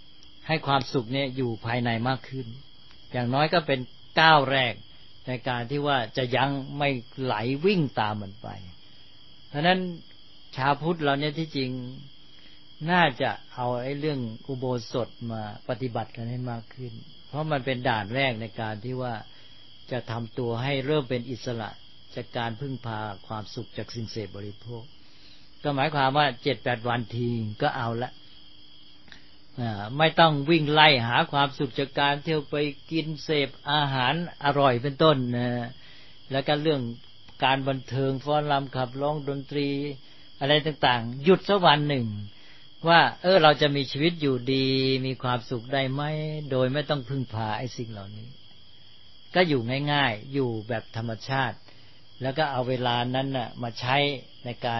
ให้ความสุขเนี่ยอยู่ภายในมากขึ้นอย่างน้อยก็เป็นก้าวแรกในการที่ว่าจะยั้งไม่ไหลวิ่งตามมันไปเพราะนั้นชาวพุทธเราเนี่ยที่จริงน่าจะเอาไอ้เรื่องอุโบสถมาปฏิบัติกันให้มากขึ้นเพราะมันเป็นด่านแรกในการที่ว่าจะทำตัวให้เริ่มเป็นอิสระจากการพึ่งพาความสุขจากสิ่งเสพบริโภคก็หมายความว่า เจ็ดแปด วันทีก็เอาละไม่ต้องวิ่งไล่หาความสุขจากการเที่ยวไปกินเสพอาหารอร่อยเป็นต้นนะแล้วก็เรื่องการบันเทิงฟ้อนรำขับร้องดนตรีอะไรต่างๆหยุดสักวันหนึ่งว่าเออเราจะมีชีวิตอยู่ดีมีความสุขได้ไหมโดยไม่ต้องพึ่งพาไอ้สิ่งเหล่านี้ก็อยู่ง่ายๆอยู่แบบธรรมชาติแล้วก็เอาเวลานั้นน่ะมาใช้ในการ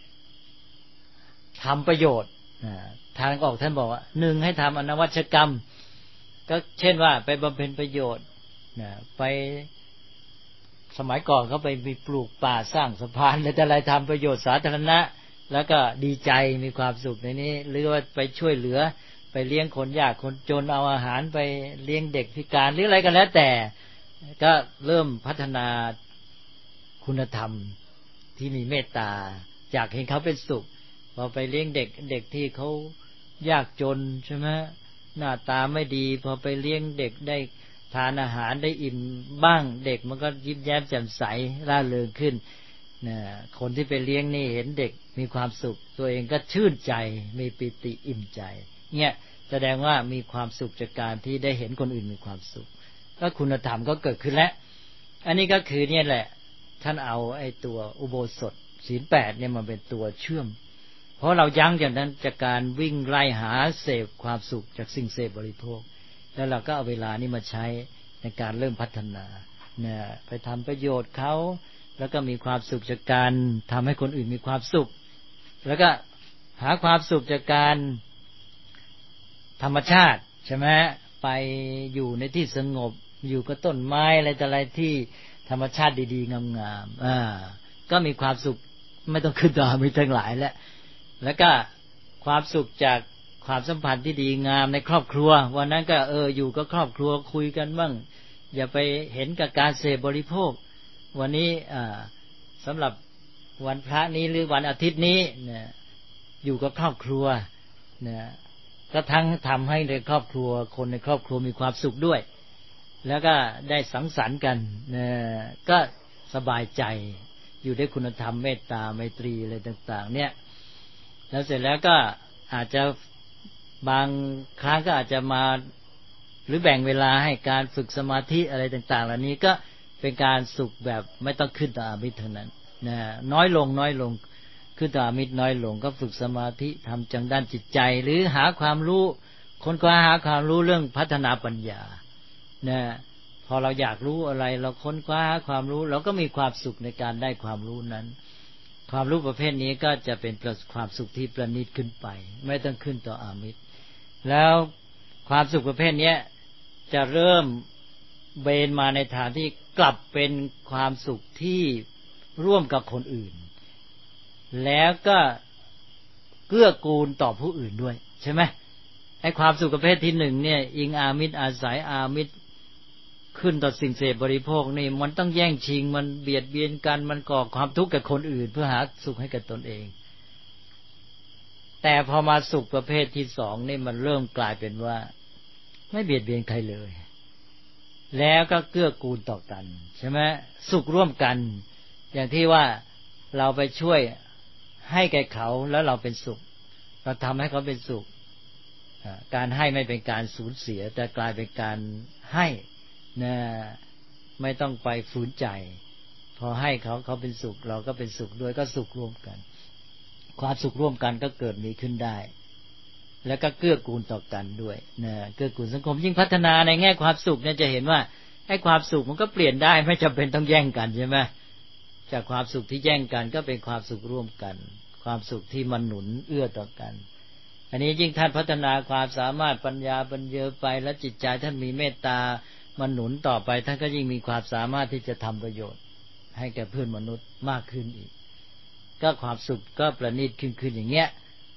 ทำประโยชน์ทางออกท่านบอกว่าหนึ่งให้ทำอนวัชกรรมก็เช่นว่าไปบำเพ็ญประโยชน์ไปสมัยก่อนเขาไปมีปลูกป่าสร้างสะพานอะไรแต่อะไรทำประโยชน์สาธารณะแล้วก็ดีใจมีความสุขในนี้หรือว่าไปช่วยเหลือไปเลี้ยงคนยากคนจนเอาอาหารไปเลี้ยงเด็กพิการหรืออะไรก็แล้วแต่ก็เริ่มพัฒนาคุณธรรมที่มีเมตตาอยากเห็นเขาเป็นสุขพอไปเลี้ยงเด็กเด็กที่เขายากจนใช่ไหมหน้าตาไม่ดีพอไปเลี้ยงเด็กได้ทานอาหารได้อิ่มบ้างเด็กมันก็ยิ้มแย้มแจ่มใสร่าเริงขึ้นนะคนที่ไปเลี้ยงนี่เห็นเด็กมีความสุขตัวเองก็ชื่นใจมีปิติอิ่มใจเนี่ยแสดงว่ามีความสุขจากการที่ได้เห็นคนอื่นมีความสุขก็คุณธรรมก็เกิดขึ้นแล้วอันนี้ก็คือเนี่ยแหละท่านเอาไอ้ตัวอุโบสถศีลแปดเนี่ยมาเป็นตัวเชื่อมเพราะเรายั้งจากนั้นจากการวิ่งไล่หาเสพความสุขจากสิ่งเสพบริโภคแล้วเราก็เอาเวลานี้มาใช้ในการเริ่มพัฒนาเนี่ยไปทำประโยชน์เขาแล้วก็มีความสุขจากการทำให้คนอื่นมีความสุขแล้วก็หาความสุขจากการธรรมชาติใช่ไหมไปอยู่ในที่สงบอยู่กับต้นไม้อะไรแต่อะไรที่ธรรมชาติดีๆงามๆอ่าก็มีความสุขไม่ต้องขึ้นต่อมีทั้งหลายแล้วแล้วก็ความสุขจากความสัมพันธ์ที่ดีงามในครอบครัววันนั้นก็เอออยู่กับครอบครัวคุยกันบ้างอย่าไปเห็นกับการเสพบริโภควันนี้อ่าสำหรับวันพระนี้หรือวันอาทิตย์นี้เนี่ยอยู่กับครอบครัวเนี่ยก็ทั้งทำให้ในครอบครัวคนในครอบครัวมีความสุขด้วยแล้วก็ได้สังสรรค์กันเนี่ยก็สบายใจอยู่ด้วยคุณธรรมเมตตาไมตรีอะไรต่างๆเนี่ยแล้วเสร็จแล้วก็อาจจะบางครั้งก็อาจจะมาหรือแบ่งเวลาให้การฝึกสมาธิอะไรต่างๆเหล่านี้ก็เป็นการสุขแบบไม่ต้องขึ้นต่ออามิตรเท่านั้นนะน้อยลงน้อยลงขึ้นต่ออามิตรน้อยลงก็ฝึกสมาธิทำจังด้านจิตใจหรือหาความรู้ค้นคว้าหาความรู้เรื่องพัฒนาปัญญานะพอเราอยากรู้อะไรเราค้นคว้าหาความรู้เราก็มีความสุขในการได้ความรู้นั้นความรู้ประเภทนี้ก็จะเป็นความสุขที่ประณีตขึ้นไปไม่ต้องขึ้นต่ออามิตรแล้วความสุขประเภทนี้จะเริ่มเบนมาในทางที่กลับเป็นความสุขที่ร่วมกับคนอื่นแล้วก็เกื้อกูลต่อผู้อื่นด้วยใช่ไหมไอ้ความสุขประเภทที่หนึ่งเนี่ยอิงอามิตรอาศัยอามิตรขึ้นต่อสิ่งเสพบริโภคนี่มันต้องแย่งชิงมันเบียดเบียนกันมันก่อความทุกข์กับคนอื่นเพื่อหาสุขให้กับตนเองแต่พอมาสุขประเภทที่สองนี่มันเริ่มกลายเป็นว่าไม่เบียดเบียนใครเลยแล้วก็เกื้อกูลต่อกันใช่ไหมสุขร่วมกันอย่างที่ว่าเราไปช่วยให้แก่เขาแล้วเราเป็นสุขเราทำให้เขาเป็นสุขการให้ไม่เป็นการสูญเสียแต่กลายเป็นการให้นะไม่ต้องไปฝืนใจพอให้เขาเขาเป็นสุขเราก็เป็นสุขด้วยก็สุขร่วมกันความสุขร่วมกันก็เกิดมีขึ้นได้แล้วก็เกื้อกูลต่อกันด้วยนะเกื้อกูลสังคมยิ่งพัฒนาในแง่ความสุขเนี่ยจะเห็นว่าให้ความสุขมันก็เปลี่ยนได้ไม่จำเป็นต้องแย่งกันใช่ไหมจากความสุขที่แย่งกันก็เป็นความสุขร่วมกันความสุขที่มันหนุนเอื้อต่อกันอันนี้ยิ่งท่านพัฒนาความสามารถปัญญาปัญญาไปแล้วจิตใจท่านมีเมตตามันหนุนต่อไปท่านก็ยิ่งมีความสามารถที่จะทำประโยชน์ให้แก่เพื่อนมนุษย์มากขึ้นอีกก็ความสุขก็ประณีตขึ้นขึ้นอย่างเงี้ย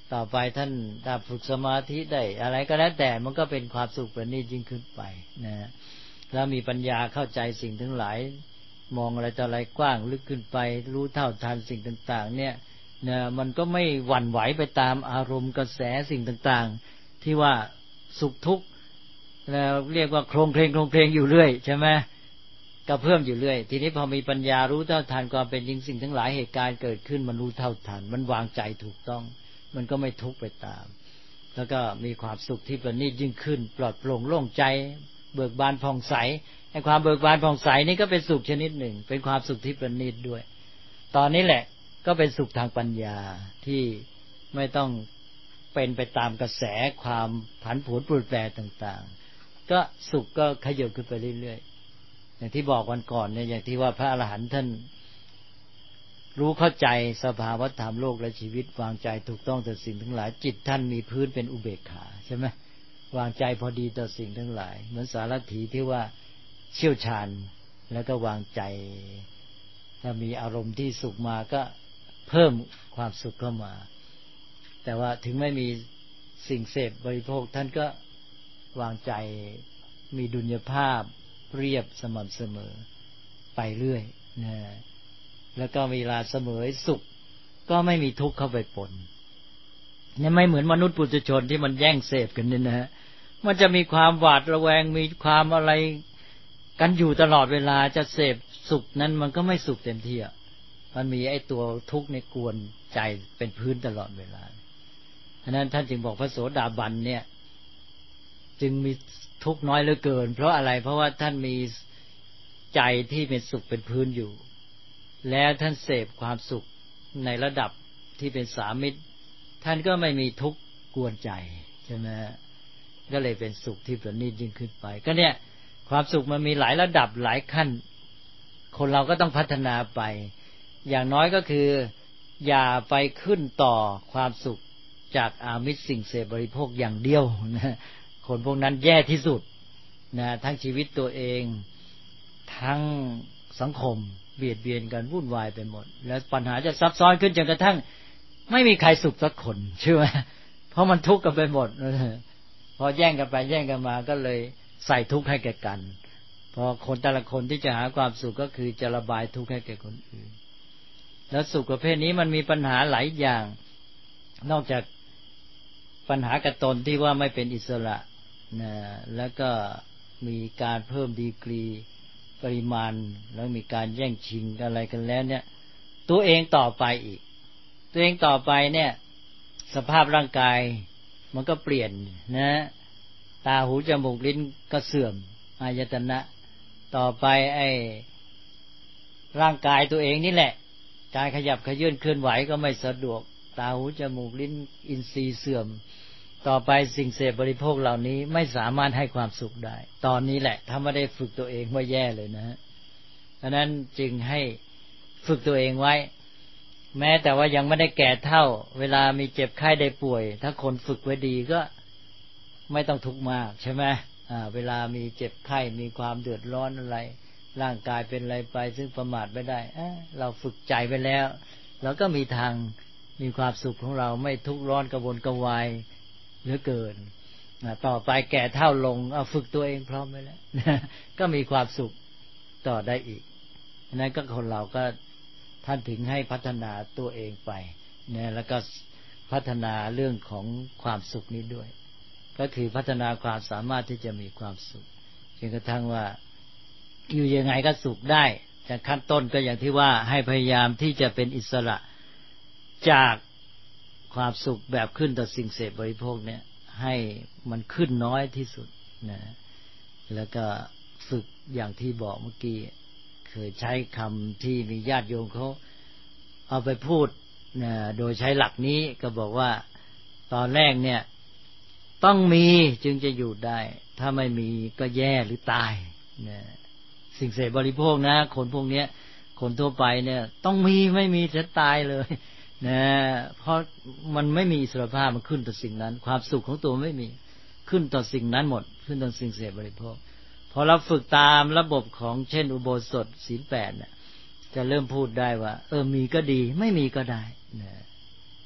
ต่อไปท่านถ้าฝึกสมาธิได้อะไรก็แล้วแต่มันก็เป็นความสุขประณีตยิ่งขึ้นไปนะแล้วมีปัญญาเข้าใจสิ่งทั้งหลายมองอะไรต่ออะไรกว้างลึกขึ้นไปรู้เท่าทันสิ่งต่างๆเนี่ยนะมันก็ไม่หวั่นไหวไปตามอารมณ์กระแสสิ่งต่างๆที่ว่าสุขทุกข์แล้วเรียกว่าโครงเพลงโครงเพลงอยู่เรื่อยใช่ไหมก็เพิ่มอยู่เรื่อยทีนี้พอมีปัญญารู้เท่าทันความเป็นจริงสิ่งทั้งหลายเหตุการณ์เกิดขึ้นมันรู้เท่าทันมันวางใจถูกต้องมันก็ไม่ทุกข์ไปตามแล้วก็มีความสุขที่ประณีตยิ่งขึ้นปลอดโปร่งโล่งใจเบิกบานผ่องใสไอ้ความเบิกบานผ่องใสนี่ก็เป็นสุขชนิดหนึ่งเป็นความสุขที่ประณีตด้วยตอนนี้แหละก็เป็นสุขทางปัญญาที่ไม่ต้องเป็นไปตามกระแสความผันผวนเปลี่ยนแปลงต่างๆก็สุขก็ขยับขึ้นไปเรื่อยๆอย่างที่บอกวันก่อนเนี่ยอย่างที่ว่าพระอรหันต์ท่านรู้เข้าใจสภาวะธรรมโลกและชีวิตวางใจถูกต้องต่อสิ่งทั้งหลายจิตท่านมีพื้นเป็นอุเบกขาใช่ไหมวางใจพอดีต่อสิ่งทั้งหลายเหมือนสารถีที่ว่าเชี่ยวชาญแล้วก็วางใจถ้ามีอารมณ์ที่สุขมาก็เพิ่มความสุขเข้ามาแต่ว่าถึงไม่มีสิ่งเสพบริโภคท่านก็วางใจมีดุลยภาพเรียบสม่ำเสมอไปเรื่อยนะแล้วก็เวลาเสมอสุขก็ไม่มีทุกข์เข้าไปปนเนี่ยไม่เหมือนมนุษย์ปุถุชนที่มันแย่งเสพกันนี่นะฮะมันจะมีความหวาดระแวงมีความอะไรกันอยู่ตลอดเวลาจะเสพสุขนั้นมันก็ไม่สุขเต็มที่อ่ะมันมีไอ้ตัวทุกข์ในกวนใจเป็นพื้นตลอดเวลาฉะนั้นท่านจึงบอกพระโสดาบันเนี่ยจึงมีทุกข์น้อยเหลือเกินเพราะอะไรเพราะว่าท่านมีใจที่เป็นสุขเป็นพื้นอยู่แล้วท่านเสพความสุขในระดับที่เป็นสามิตรท่านก็ไม่มีทุกข์กวนใจใช่ไหมก็เลยเป็นสุขที่ประณีตยิ่งขึ้นไปก็เนี่ยความสุขมันมีหลายระดับหลายขั้นคนเราก็ต้องพัฒนาไปอย่างน้อยก็คืออย่าไปขึ้นต่อความสุขจากอามิตรสิ่งเสพบริโภคอย่างเดียวนะคนพวกนั้นแย่ที่สุดนะทั้งชีวิตตัวเองทั้งสังคมเบียดเบียนกันวุ่นวายไปหมดแล้วปัญหาจะซับซ้อนขึ้นจนกระทั่งไม่มีใครสุขสักคนใช่ไหมเพราะมันทุกข์กันไปหมดพอแย่งกันไปแย่งกันมาก็เลยใส่ทุกข์ให้แก่กันพอคนแต่ละคนที่จะหาความสุขก็คือจะระบายทุกข์ให้แก่คนอื่นแล้วสุขประเภทนี้มันมีปัญหาหลายอย่างนอกจากปัญหากระตนที่ว่าไม่เป็นอิสระนะแล้วก็มีการเพิ่มดีกรีปริมาณแล้วมีการแย่งชิงอะไรกันแล้วเนี่ยตัวเองต่อไปอีกตัวเองต่อไปเนี่ยสภาพร่างกายมันก็เปลี่ยนนะตาหูจมูกลิ้นก็เสื่อมอายตนะต่อไปไอ้ร่างกายตัวเองนี่แหละการขยับขยื่นเคลื่อนไหวก็ไม่สะดวกตาหูจมูกลิ้นอินทรีย์เสื่อมต่อไปสิ่งเสพบริโภคเหล่านี้ไม่สามารถให้ความสุขได้ตอนนี้แหละถ้าไม่ได้ฝึกตัวเองว่าแย่เลยนะฮะดังนั้นจึงให้ฝึกตัวเองไว้แม้แต่ว่ายังไม่ได้แก่เท่าเวลามีเจ็บไข้ได้ป่วยถ้าคนฝึกไว้ดีก็ไม่ต้องทุกข์มากใช่ไหมอ่าเวลามีเจ็บไข้มีความเดือดร้อนอะไรร่างกายเป็นอะไรไปซึ่งประมาทไม่ได้เอ้เราฝึกใจไปแล้วเราก็มีทางมีความสุขของเราไม่ทุกข์ร้อนกระวนกระวายเหลือเกินต่อไปแก่เท่าลงเอาฝึกตัวเองพร้อมไว้แล้วก็มีความสุขต่อได้อีกนั้นก็คนเราก็ท่านถึงให้พัฒนาตัวเองไปเนี่ยแล้วก็พัฒนาเรื่องของความสุขนี้ด้วยก็คือพัฒนาความสามารถที่จะมีความสุขจนกระทั่งว่าอยู่ยังไงก็สุขได้จากขั้นต้นก็อย่างที่ว่าให้พยายามที่จะเป็นอิสระจากความสุขแบบขึ้นต่อสิ่งเสพบริโภคเนี่ยให้มันขึ้นน้อยที่สุดนะแล้วก็ฝึกอย่างที่บอกเมื่อกี้เคยใช้คำที่มีญาติโยมเขาเอาไปพูดนะโดยใช้หลักนี้ก็บอกว่าตอนแรกเนี่ยต้องมีจึงจะอยู่ได้ถ้าไม่มีก็แย่หรือตายนะสิ่งเสพบริโภคนะคนพวกนี้คนทั่วไปเนี่ยต้องมีไม่มีจะตายเลยนะเพราะมันไม่มีอิสรภาพมันขึ้นต่อสิ่งนั้นความสุขของตัวไม่มีขึ้นต่อสิ่งนั้นหมดขึ้นต่อสิ่งเสพบริโภคพอเราฝึกตามระบบของเช่นอุโบสถศีลแปดเนี่ยจะเริ่มพูดได้ว่าเออมีก็ดีไม่มีก็ได้นะ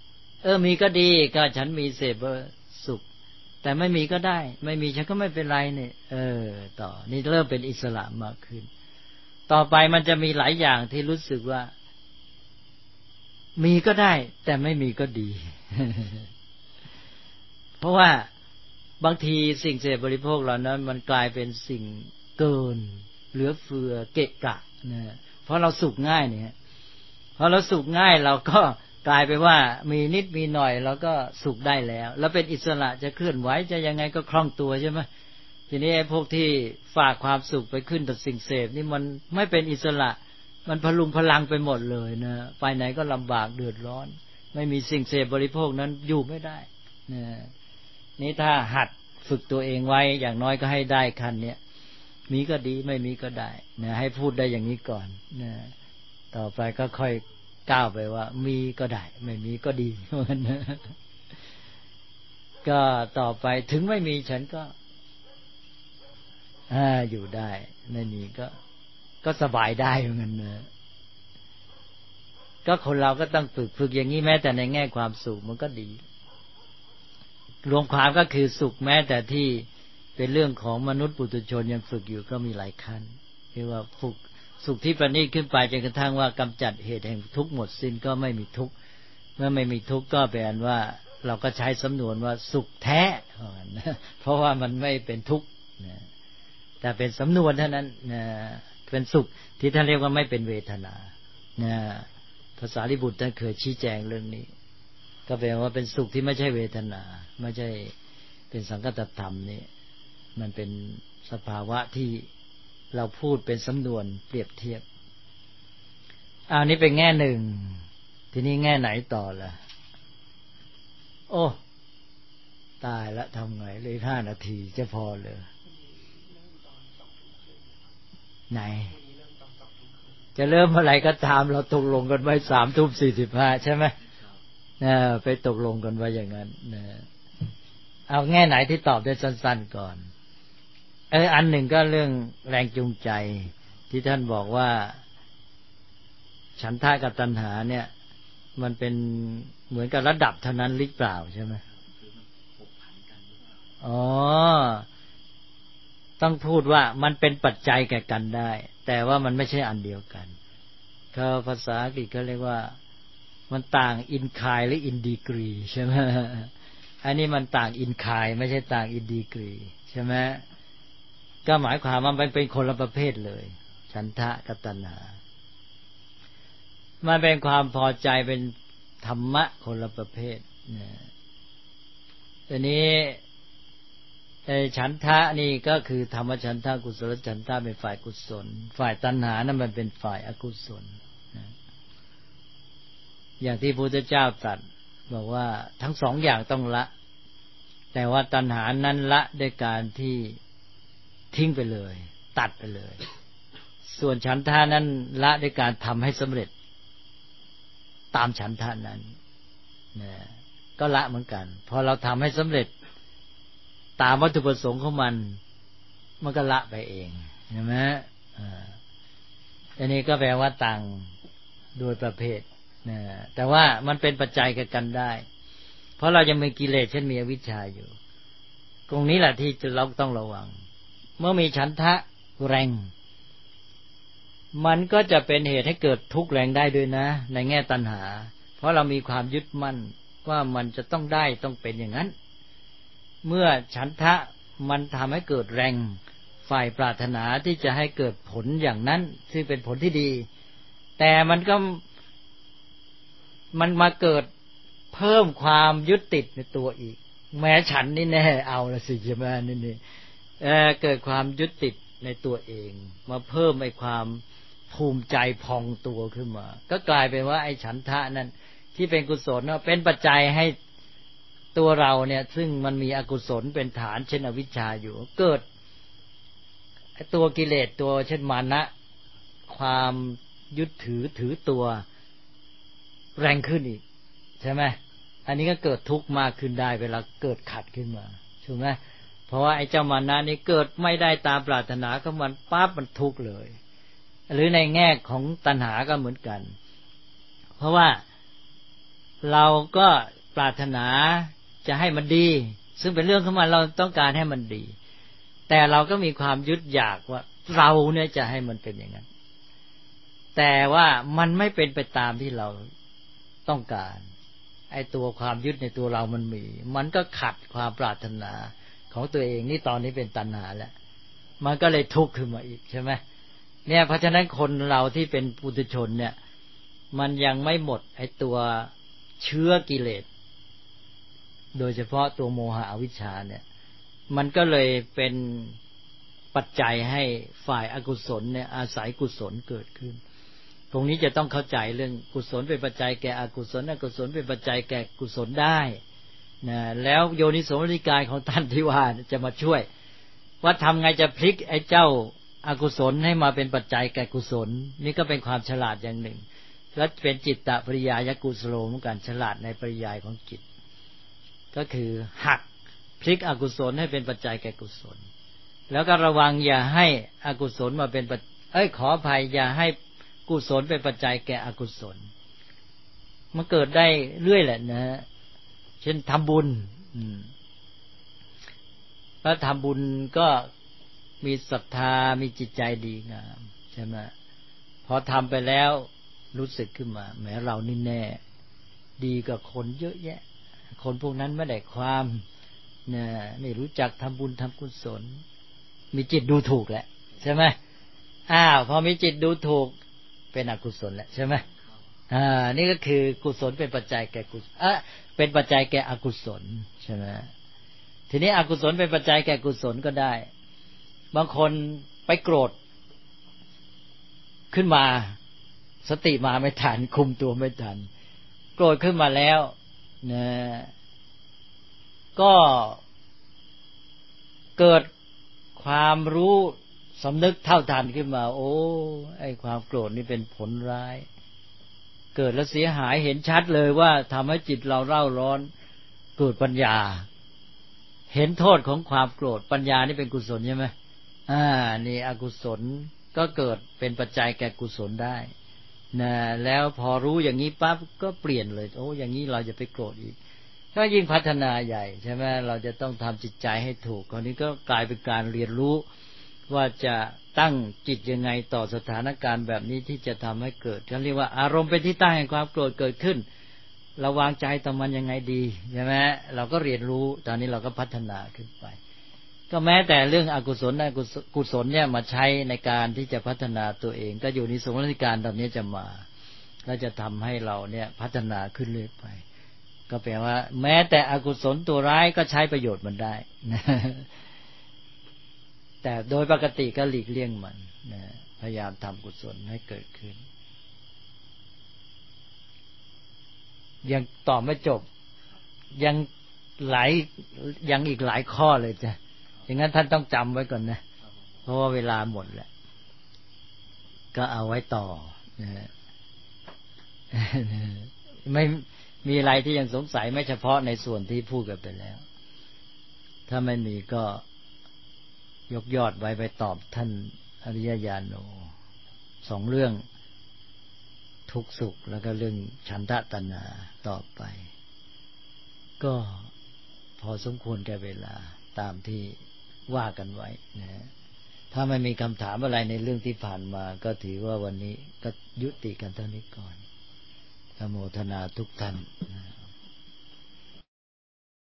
เออมีก็ดีก็ฉันมีเสพสุขแต่ไม่มีก็ได้ไม่มีฉันก็ไม่เป็นไรเนี่ยเออต่อนี่เริ่มเป็นอิสระมากขึ้นต่อไปมันจะมีหลายอย่างที่รู้สึกว่ามีก็ได้แต่ไม่มีก็ดี เพราะว่าบางทีสิ่งเสพบริโภคเหล่านั้นมันกลายเป็นสิ่งเกินเหลือเฟือเกะกะนะเพราะเราสุขง่ายเนี่ยพอเราสุขง่ายเราก็กลายไปว่ามีนิดมีหน่อยเราก็สุขได้แล้วแล้วเป็นอิสระจะเคลื่อนไหวจะยังไงก็คล่องตัวใช่ไหมทีนี้ไอ้พวกที่ฝากความสุขไปขึ้นกับสิ่งเสพนี่มันไม่เป็นอิสระมันพลุงพลังไปหมดเลยนะไปไหนก็ลำบากเดือดร้อนไม่มีสิ่งเสพบริโภคนั้นอยู่ไม่ได้นะนี่ถ้าหัดฝึกตัวเองไว้อย่างน้อยก็ให้ได้คันเนี้ยมีก็ดีไม่มีก็ได้นะให้พูดได้อย่างนี้ก่อนนะต่อไปก็ค่อยก้าวไปว่ามีก็ได้ไม่มีก็ดีนะก็ต่อไปถึงไม่มีฉันก็อ่าอยู่ได้ไม่มีก็ก็สบายได้เหมือนกันนะก็คนเราก็ต้องฝึกฝึกอย่างนี้แม้แต่ในแง่ความสุขมันก็ดีรวมความก็คือสุขแม้แต่ที่เป็นเรื่องของมนุษย์ปุถุชนยังฝึกอยู่ก็มีหลายขั้นคือว่าฝึกสุขที่ประณีตขึ้นไปจนกระทั่งว่ากำจัดเหตุแห่งทุกข์หมดสิ้นก็ไม่มีทุกข์เมื่อไม่มีทุกข์ก็แปลว่าเราก็ใช้สำนวนว่าสุขแท้เพราะว่ามันไม่เป็นทุกข์แต่เป็นสำนวนเท่านั้นเป็นสุขที่ท่านเรียกว่าไม่เป็นเวทนาภาษาลิบุตรท่านเคยชี้แจงเรื่องนี้ก็แปลว่าเป็นสุขที่ไม่ใช่เวทนาไม่ใช่เป็นสังคตธรรมนี่มันเป็นสภาวะที่เราพูดเป็นสำนวนเปรียบเทียบอ้าวนี้เป็นแง่หนึ่งทีนี้แง่ไหนต่อล่ะโอ้ตายละทำไงเลยห้านาทีจะพอเลยไหนจะเริ่มเมื่อไหร่ก็ตามเราตกลงกันไว้สามทุ่มสี่สิบห้าใช่ไหมนะไปตกลงกันไว้อย่างนั้นนะเอาแง่ไหนที่ตอบได้สั้นๆก่อนเอออันหนึ่งก็เรื่องแรงจูงใจที่ท่านบอกว่าฉันทะกับตัณหาเนี่ยมันเป็นเหมือนกับระดับเท่านั้นหรือเปล่าใช่ไหมอ๋อต้องพูดว่ามันเป็นปัจจัยแก่กันได้แต่ว่ามันไม่ใช่อันเดียวกันเขาภาษาอังกฤษเขาเรียกว่ามันต่างอินคายหรืออินดีกรีใช่ไหมอันนี้มันต่างอินคายไม่ใช่ต่างอินดีกรีใช่ไหมก็หมายความว่ามันเป็นคนละประเภทเลยฉันทะกับตัณหามันเป็นความพอใจเป็นธรรมะคนละประเภทนะทีนี้ไอ้ฉันทะนี่ก็คือธรรมฉันทะกุศลฉันทะเป็นฝ่ายกุศลฝ่ายตัณหานั้นมันเป็นฝ่ายอกุศลนะอย่างที่พระพุทธเจ้าตรัสบอกว่าทั้งสองอย่างต้องละแต่ว่าตัณหานั้นละด้วยการที่ทิ้งไปเลยตัดไปเลยส่วนฉันทะนั้นละด้วยการทำให้สำเร็จตามฉันทะนั้นนะก็ละเหมือนกันพอเราทำให้สำเร็จตามวัตถุประสงค์ของมันมันก็ละไปเองใช่ไหมอ่าอันนี้ก็แปลว่าต่างโดยประเภทนะแต่ว่ามันเป็นปัจจัยกันกันได้เพราะเรายังมีกิเลสเช่นมีอวิชชาอยู่ตรงนี้แหละที่เราต้องระวังเมื่อมีฉันทะแรงมันก็จะเป็นเหตุให้เกิดทุกข์แรงได้ด้วยนะในแง่ตัณหาเพราะเรามีความยึดมั่นว่ามันจะต้องได้ต้องเป็นอย่างนั้นเมื่อฉันทะมันทำให้เกิดแรงฝ่ายปรารถนาที่จะให้เกิดผลอย่างนั้นซึ่งเป็นผลที่ดีแต่มันก็มันมาเกิดเพิ่มความยึดติดในตัวอีกแม้ฉันนี่แน่เอาละสิใช่ไหมนี่นี่เออเกิดความยึดติดในตัวเองมาเพิ่มไอ้ความภูมิใจพองตัวขึ้นมาก็กลายเป็นว่าไอ้ฉันทะนั้นที่เป็นกุศลเป็นปัจจัยให้ตัวเราเนี่ยซึ่งมันมีอกุศลเป็นฐานเช่นอวิชชาอยู่เกิดตัวกิเลสตัวเช่นมานะความยึดถือถือตัวแรงขึ้นอีกใช่ไหมอันนี้ก็เกิดทุกข์มากขึ้นได้เวลาเกิดขัดขึ้นมาถูกไหมเพราะว่าไอ้เจ้ามานะนี่เกิดไม่ได้ตามปรารถนาของมันปั๊บมันทุกข์เลยหรือในแง่ของตัณหาก็เหมือนกันเพราะว่าเราก็ปรารถนาจะให้มันดีซึ่งเป็นเรื่องของมันเราต้องการให้มันดีแต่เราก็มีความยึดอยากว่าเราเนี่ยจะให้มันเป็นอย่างนั้นแต่ว่ามันไม่เป็นไปตามที่เราต้องการไอ้ตัวความยึดในตัวเรามันมีมันก็ขัดความปรารถนาของตัวเองนี่ตอนนี้เป็นตัณหาแล้วมันก็เลยทุกข์ขึ้นมาอีกใช่ไหมเนี่ยเพราะฉะนั้นคนเราที่เป็นปุถุชนเนี่ยมันยังไม่หมดไอ้ตัวเชื้อกิเลสโดยเฉพาะตัวโมหะอวิชชาเนี่ยมันก็เลยเป็นปัจจัยให้ฝ่ายอกุศลเนี่ยอาศัยกุศลเกิดขึ้นตรงนี้จะต้องเข้าใจเรื่องกุศลเป็นปัจจัยแก่อกุศลอกุศลเป็นปัจจัยแก่กุศลได้นะแล้วโยนิโสมนสิการของท่านที่ว่าจะมาช่วยว่าทำไงจะพลิกไอ้เจ้าอกุศลให้มาเป็นปัจจัยแก่กุศลนี่ก็เป็นความฉลาดอย่างหนึ่งและเป็นจิตตปริยายกุศโลเหมือนกันฉลาดในปริยายของจิตก็คือหักพลิกอกุศลให้เป็นปัจจัยแก่กุศลแล้วก็ระวังอย่าให้อกุศลมาเป็นเอ้ยขออภัยอย่าให้กุศลเป็นปัจจัยแก่อกุศลมันเกิดได้เรื่อยแหละนะเช่นทำบุญถ้าทำบุญก็มีศรัทธามีจิตใจดีงามใช่ไหมพอทำไปแล้วรู้สึกขึ้นมาแหมเรานี่แน่ดีกับคนเยอะแยะคนพวกนั้นไม่ได้ความเนี่ยไม่รู้จักทำบุญทำกุศลมีจิตดูถูกแหละใช่ไหมอ้าวพอมีจิตดูถูกเป็นอกุศลแหละใช่ไหมอ่านี่ก็คือกุศลเป็นปัจจัยแก่กุศลเออเป็นปัจจัยแก่อกุศลใช่ไหมทีนี้อกุศลเป็นปัจจัยแก่กุศลก็ได้บางคนไปโกรธขึ้นมาสติมาไม่ทันคุมตัวไม่ทันโกรธขึ้นมาแล้วนะก็เกิดความรู้สำนึกเท่าทันขึ้นมาโอ้ไอ้ความโกรธนี่เป็นผลร้ายเกิดแล้วเสียหายเห็นชัดเลยว่าทำให้จิตเราเร่าร้อนเกิดปัญญาเห็นโทษของความโกรธปัญญานี่เป็นกุศลใช่ไหมอ่านี่อกุศลก็เกิดเป็นปัจจัยแก่กุศลได้นะแล้วพอรู้อย่างนี้ปั๊บก็เปลี่ยนเลยโอ้อย่างนี้เราจะไปโกรธอีกก็ยิ่งพัฒนาใหญ่ใช่ไหมเราจะต้องทำจิตใจให้ถูกคราวนี้ก็กลายเป็นการเรียนรู้ว่าจะตั้งจิตยังไงต่อสถานการณ์แบบนี้ที่จะทำให้เกิดเขาเรียกว่าอารมณ์เป็นที่ตั้งแห่งความโกรธเกิดขึ้นเราวางใจต่อมันยังไงดีใช่ไหมเราก็เรียนรู้ตอนนี้เราก็พัฒนาขึ้นไปก็แม้แต่เรื่องอกุศลอกุศลเนี่ยมาใช้ในการที่จะพัฒนาตัวเองก็อยู่ในสมรรถการตอนนี้จะมาก็จะทำให้เราเนี่ยพัฒนาขึ้นเรื่อยไปก็แปลว่าแม้แต่อกุศลตัวร้ายก็ใช้ประโยชน์มันได้นะแต่โดยปกติก็หลีกเลี่ยงมันนะพยายามทำกุศลให้เกิดขึ้นยังตอบไม่จบยังหลายยังอีกหลายข้อเลยจ้ะอย่างนั้นท่านต้องจำไว้ก่อนนะเพราะว่าเวลาหมดแล้วก็เอาไว้ต่อนะไม่มีอะไรที่ยังสงสัยไม่เฉพาะในส่วนที่พูดกันไปแล้วถ้าไม่มีก็ยกยอดไว้ไปตอบท่านอริยญาณโนสองเรื่องทุกข์สุขแล้วก็เรื่องฉันทะตัณหาต่อไปก็พอสมควรแก่เวลาตามที่ว่ากันไว้นะถ้าไม่มีคำถามอะไรในเรื่องที่ผ่านมาก็ถือว่าวันนี้ก็ยุติกันเท่านี้ก่อนอนุโมทนาทุกท่านนะ